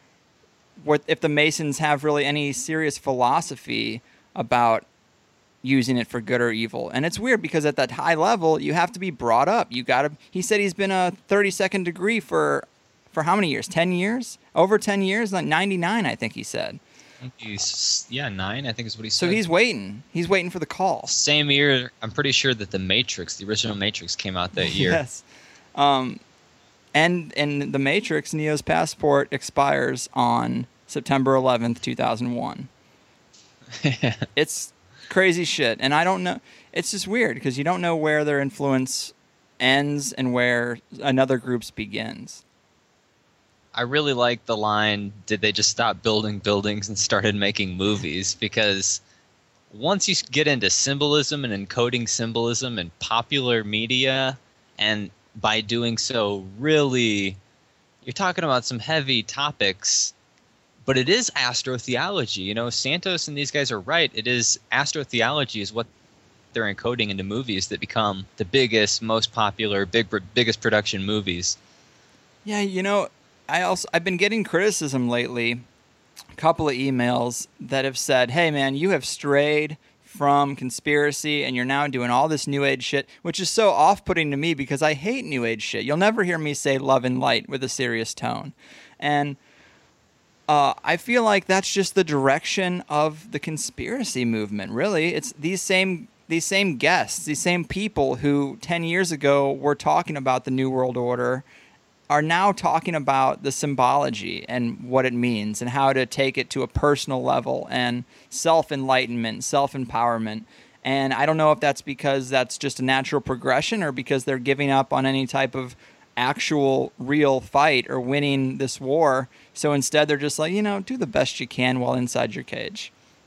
if the Masons have really any serious philosophy about using it for good or evil. And it's weird because at that high level, you have to be brought up. He said he's been a 32nd degree for how many years? 10 years? Over 10 years? Like 99, I think he said. He's 9, I think is what he said. So he's waiting. He's waiting for the call. Same year, I'm pretty sure that the original Matrix came out that year. Yes. And in the Matrix, Neo's passport expires on September 11th, 2001. It's crazy shit. And I don't know. It's just weird because you don't know where their influence ends and where another group's begins. I really like the line, did they just stop building buildings and started making movies? Because once you get into symbolism and encoding symbolism in popular media, and by doing so, really, you're talking about some heavy topics, but it is astrotheology. Santos and these guys are right. It is astrotheology is what they're encoding into movies that become the biggest, most popular, biggest production movies. Yeah, I've been getting criticism lately, a couple of emails that have said, hey man, you have strayed from conspiracy and you're now doing all this New Age shit, which is so off-putting to me because I hate New Age shit. You'll never hear me say love and light with a serious tone. And I feel like that's just the direction of the conspiracy movement, really. It's these same guests, these same people who 10 years ago were talking about the New World Order are now talking about the symbology and what it means and how to take it to a personal level and self-enlightenment, self-empowerment. And I don't know if that's because that's just a natural progression or because they're giving up on any type of actual real fight or winning this war. So instead they're just like, do the best you can while inside your cage.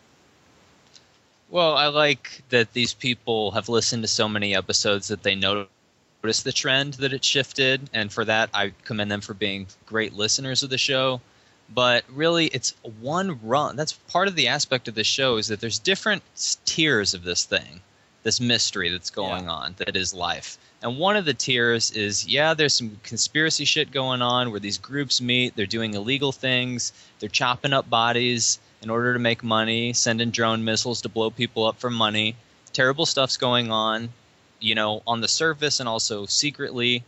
Well, I like that these people have listened to so many episodes that they notice the trend that it shifted, and for that I commend them for being great listeners of the show. But really, it's one run. That's part of the aspect of the show, is that there's different tiers of this thing, this mystery that's going on, that is life. And one of the tiers is, there's some conspiracy shit going on where these groups meet, they're doing illegal things, they're chopping up bodies in order to make money, sending drone missiles to blow people up for money. Terrible stuff's going on, on the surface and also secretly.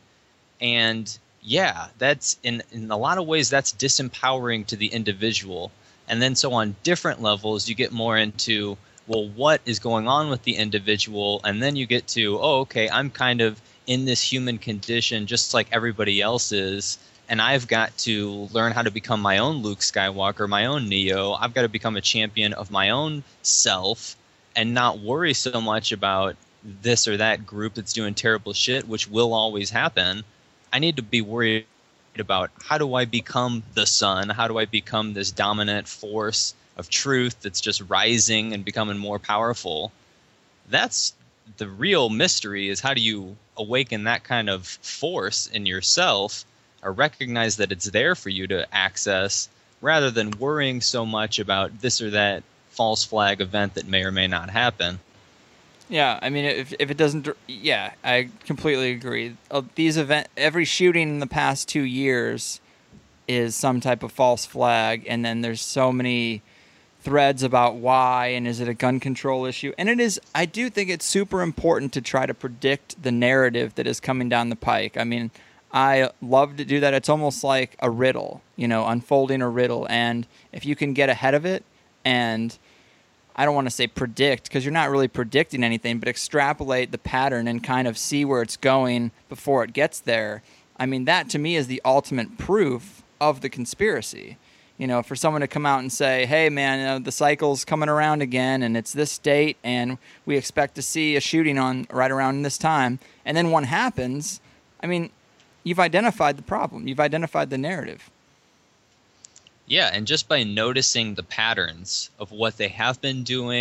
And that's in a lot of ways that's disempowering to the individual. And then so on different levels you get more into, well, what is going on with the individual? And then you get to, I'm kind of in this human condition just like everybody else is, and I've got to learn how to become my own Luke Skywalker, my own Neo. I've got to become a champion of my own self and not worry so much about this or that group that's doing terrible shit, which will always happen. I need to be worried about, how do I become the sun? How do I become this dominant force of truth that's just rising and becoming more powerful? That's the real mystery, is how do you awaken that kind of force in yourself, or recognize that it's there for you to access, rather than worrying so much about this or that false flag event that may or may not happen. Yeah, I mean, if it doesn't, I completely agree. Every shooting in the past 2 years is some type of false flag, and then there's so many threads about why, and is it a gun control issue? And it is. I do think it's super important to try to predict the narrative that is coming down the pike. I mean, I love to do that. It's almost like a riddle, unfolding a riddle, and if you can get ahead of it and, I don't want to say predict, because you're not really predicting anything, but extrapolate the pattern and kind of see where it's going before it gets there. I mean, that to me is the ultimate proof of the conspiracy. For someone to come out and say, hey man, the cycle's coming around again and it's this date and we expect to see a shooting on right around this time, and then one happens, I mean, you've identified the problem. You've identified the narrative. Yeah, and just by noticing the patterns of what they have been doing,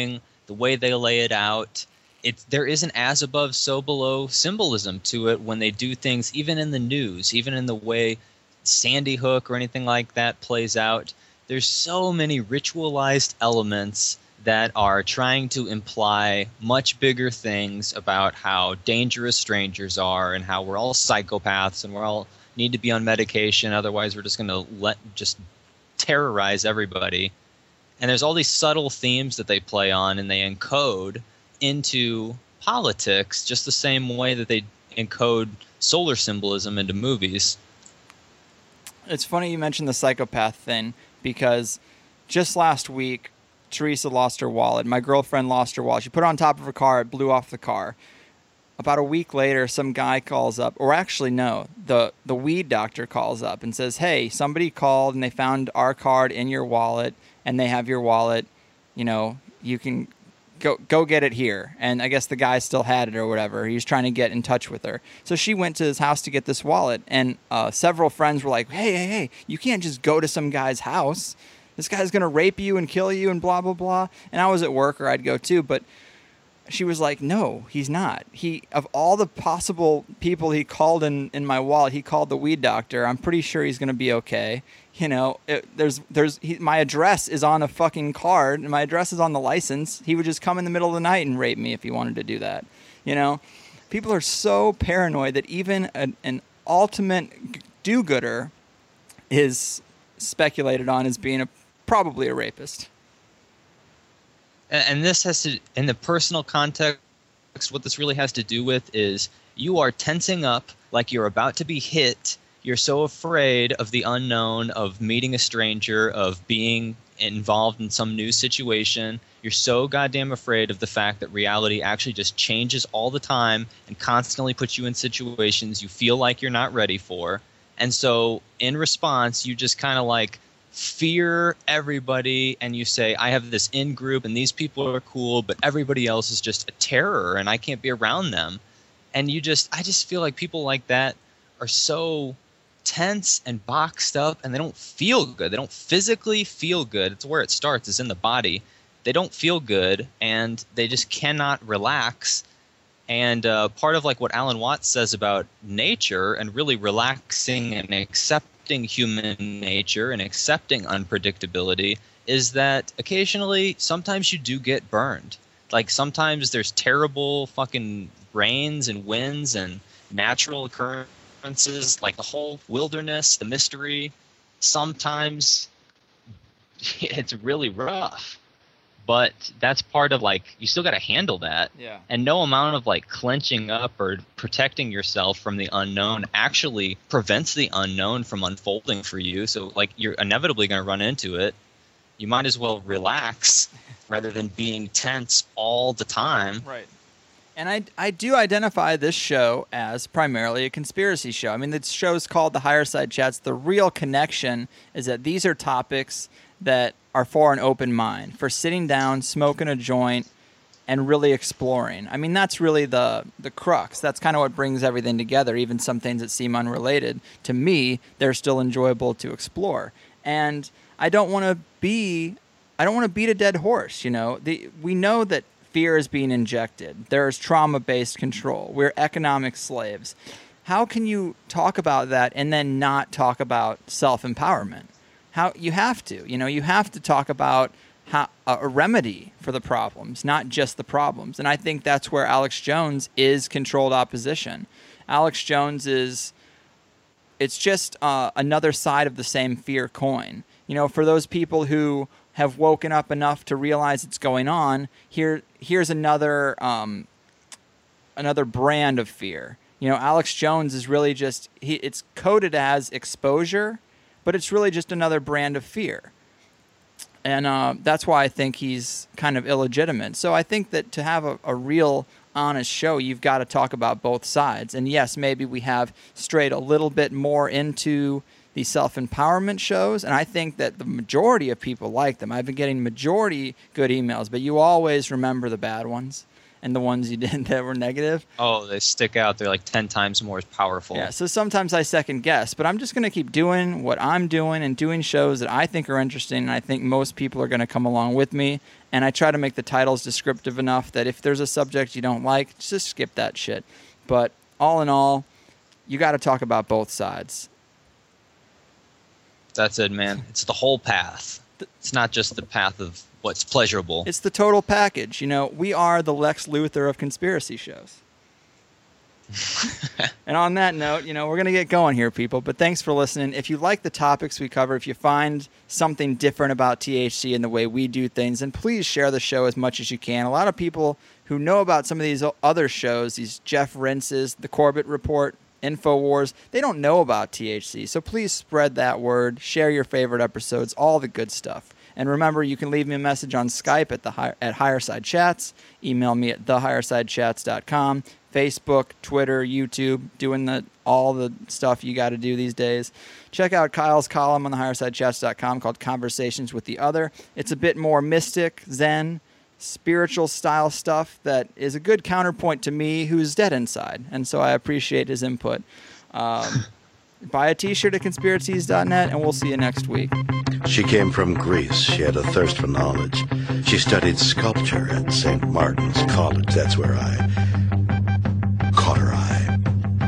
the way they lay it out. There is an as above, so below symbolism to it when they do things, even in the news, even in the way Sandy Hook or anything like that plays out. There's so many ritualized elements that are trying to imply much bigger things about how dangerous strangers are and how we're all psychopaths and we're all need to be on medication, otherwise we're just going to just terrorize everybody. And there's all these subtle themes that they play on and they encode into politics just the same way that they encode solar symbolism into movies. It's funny you mentioned the psychopath thing, because just last week, Teresa lost her wallet. My girlfriend lost her wallet. She put it on top of her car. It blew off the car. About a week later, some guy calls up, or actually no, the weed doctor calls up and says, hey, somebody called and they found our card in your wallet and they have your wallet. You know, you can go get it here. And I guess the guy still had it or whatever. He was trying to get in touch with her. So she went to his house to get this wallet. And several friends were like, hey, you can't just go to some guy's house. This guy's going to rape you and kill you and blah, blah, blah. And I was at work, or I'd go too. But she was like, no, he's not. Of all the possible people he called in my wallet, he called the weed doctor. I'm pretty sure he's going to be okay. You know, my address is on a fucking card, and my address is on the license. He would just come in the middle of the night and rape me if he wanted to do that. You know, people are so paranoid that even an ultimate do-gooder is speculated on as being probably a rapist. And this has to, in the personal context, what this really has to do with is you are tensing up like you're about to be hit. You're so afraid of the unknown, of meeting a stranger, of being involved in some new situation. You're so goddamn afraid of the fact that reality actually just changes all the time and constantly puts you in situations you feel like you're not ready for. And so in response, you just kind of like fear everybody, and you say, I have this in-group and these people are cool, but everybody else is just a terror and I can't be around them. And I just feel like people like that are so tense and boxed up, and they don't feel good. They don't physically feel good. It's where it starts, is in the body. They don't feel good, and they just cannot relax. And part of like what Alan Watts says about nature and really relaxing and accepting human nature and accepting unpredictability is that occasionally, sometimes you do get burned. Like sometimes there's terrible fucking rains and winds and natural occurrences, like the whole wilderness, the mystery. Sometimes it's really rough. But that's part of, like, you still got to handle that. Yeah. And no amount of, like, clenching up or protecting yourself from the unknown actually prevents the unknown from unfolding for you. So, like, you're inevitably going to run into it. You might as well relax rather than being tense all the time. Right. And I do identify this show as primarily a conspiracy show. I mean, the show's called The Higher Side Chats. The real connection is that these are topics that are for an open mind, for sitting down, smoking a joint, and really exploring. I mean, that's really the crux. That's kind of what brings everything together, even some things that seem unrelated. To me, they're still enjoyable to explore. And I don't want to beat a dead horse, you know. We know that fear is being injected. There's trauma-based control. We're economic slaves. How can you talk about that and then not talk about self-empowerment? You have to talk about how a remedy for the problems, not just the problems. And I think that's where Alex Jones is controlled opposition. Alex Jones it's just another side of the same fear coin. You know, for those people who have woken up enough to realize it's going on, here's another brand of fear. You know, Alex Jones is really just, it's coded as exposure, but it's really just another brand of fear. And that's why I think he's kind of illegitimate. So I think that to have a real, honest show, you've got to talk about both sides. And yes, maybe we have strayed a little bit more into the self-empowerment shows, and I think that the majority of people like them. I've been getting majority good emails, but you always remember the bad ones. and the ones you did that were negative. Oh, they stick out. They're like 10 times more powerful. Yeah, so sometimes I second guess, but I'm just going to keep doing what I'm doing and doing shows that I think are interesting, and I think most people are going to come along with me. And I try to make the titles descriptive enough that if there's a subject you don't like, just skip that shit. But all in all, you got to talk about both sides. That's it, man. It's the whole path. It's not just the path of what's pleasurable. It's the total package. You know, we are the Lex Luthor of conspiracy shows. And on that note, you know, we're going to get going here, people. But thanks for listening. If you like the topics we cover, if you find something different about THC and the way we do things, then please share the show as much as you can. A lot of people who know about some of these other shows, these Jeff Rinces, The Corbett Report, InfoWars, they don't know about THC. So please spread that word, share your favorite episodes, all the good stuff. And remember, you can leave me a message on Skype at Higherside Chats, email me at thehighersidechats.com, Facebook, Twitter, YouTube, doing all the stuff you got to do these days. Check out Kyle's column on thehighersidechats.com called Conversations with the Other. It's a bit more mystic, zen, spiritual style stuff that is a good counterpoint to me, who's dead inside, and so I appreciate his input. Buy a t-shirt at conspiracies.net, and we'll see you next week. She came from Greece. She had a thirst for knowledge. She studied sculpture at St. Martin's College. That's where I caught her eye.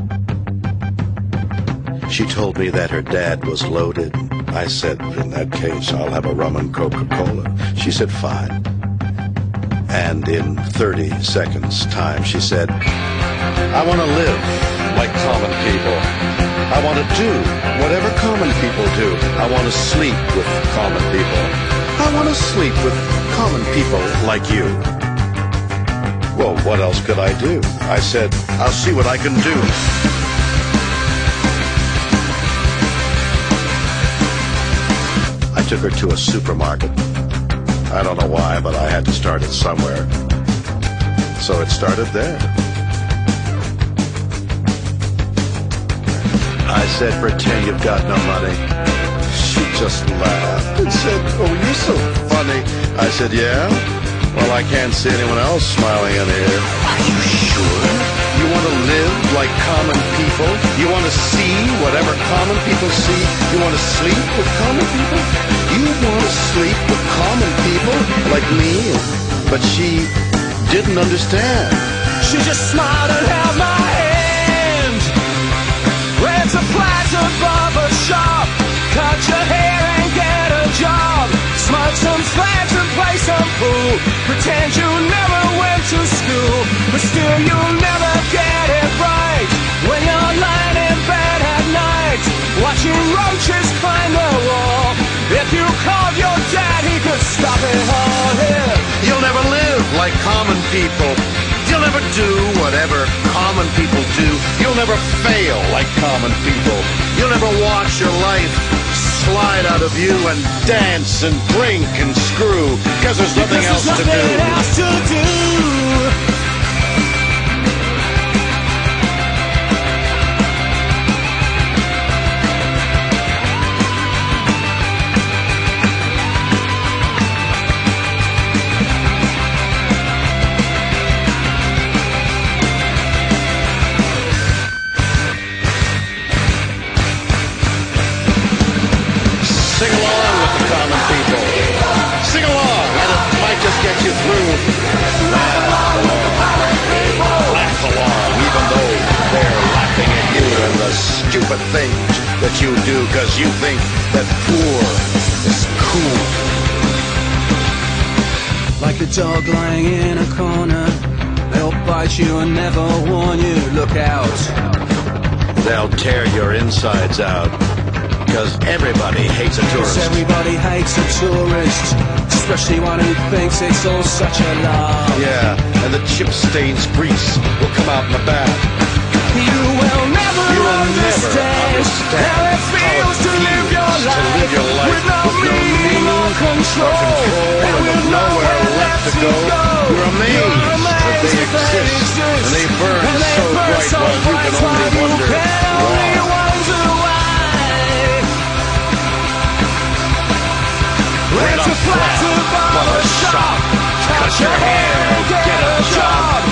She told me that her dad was loaded. I said, in that case, I'll have a rum and Coca-Cola. She said, fine. And in 30 seconds time, she said, I want to live like common people. I want to do whatever common people do. I want to sleep with common people. I want to sleep with common people like you. Well, what else could I do? I said, I'll see what I can do. I took her to a supermarket. I don't know why, but I had to start it somewhere. So it started there. I said, pretend you've got no money. She just laughed and said, oh, you're so funny. I said, yeah? Well, I can't see anyone else smiling in here. Are you sure? You want to live like common people? You want to see whatever common people see? You want to sleep with common people? You want to sleep with common people like me? But she didn't understand. She just smiled and held my hand. Ran to Plaza Barber Shop. Cut your hair and get a job. Smoke some fags and play some pool. Pretend you never went to school, but still you'll never get it right. When you're lying in bed at night, watching roaches climb the wall. If you called your dad, he could stop it all here. You'll never live like common people. You'll never do whatever common people do. You'll never fail like common people. You'll never watch your life slide out of you and dance and drink and screw, because there's nothing else to do. Sing along with the common people. Sing along, and it might just get you through. Laugh along, even though they're laughing at you and the stupid things that you do, because you think that poor is cool. Like a dog lying in a corner, they'll bite you and never warn you. Look out. They'll tear your insides out. Because everybody hates a tourist. Everybody hates a tourist, especially one who thinks it's all such a lie. Yeah, and the chip stains grease will come out in the bath. You will never understand how it feels to live your life with no meaning or control, and with nowhere left to go. You're amazed that they exist, and they burn so bright while you can only wonder why. Rent a flat to barber shop, cut your hair and get a job.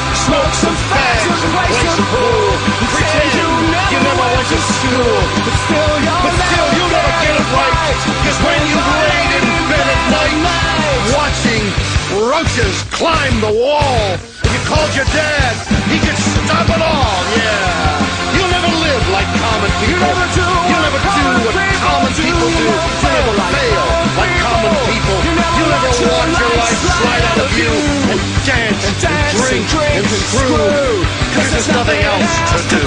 when you've laid in bed at night, watching roaches climb the wall. If you called your dad, he could stop it all, yeah. You'll never live like common people. You'll never do what common people do. You'll never fail like common people. You'll never watch your life slide out of you and dance and drink and screw, because there's nothing else to do.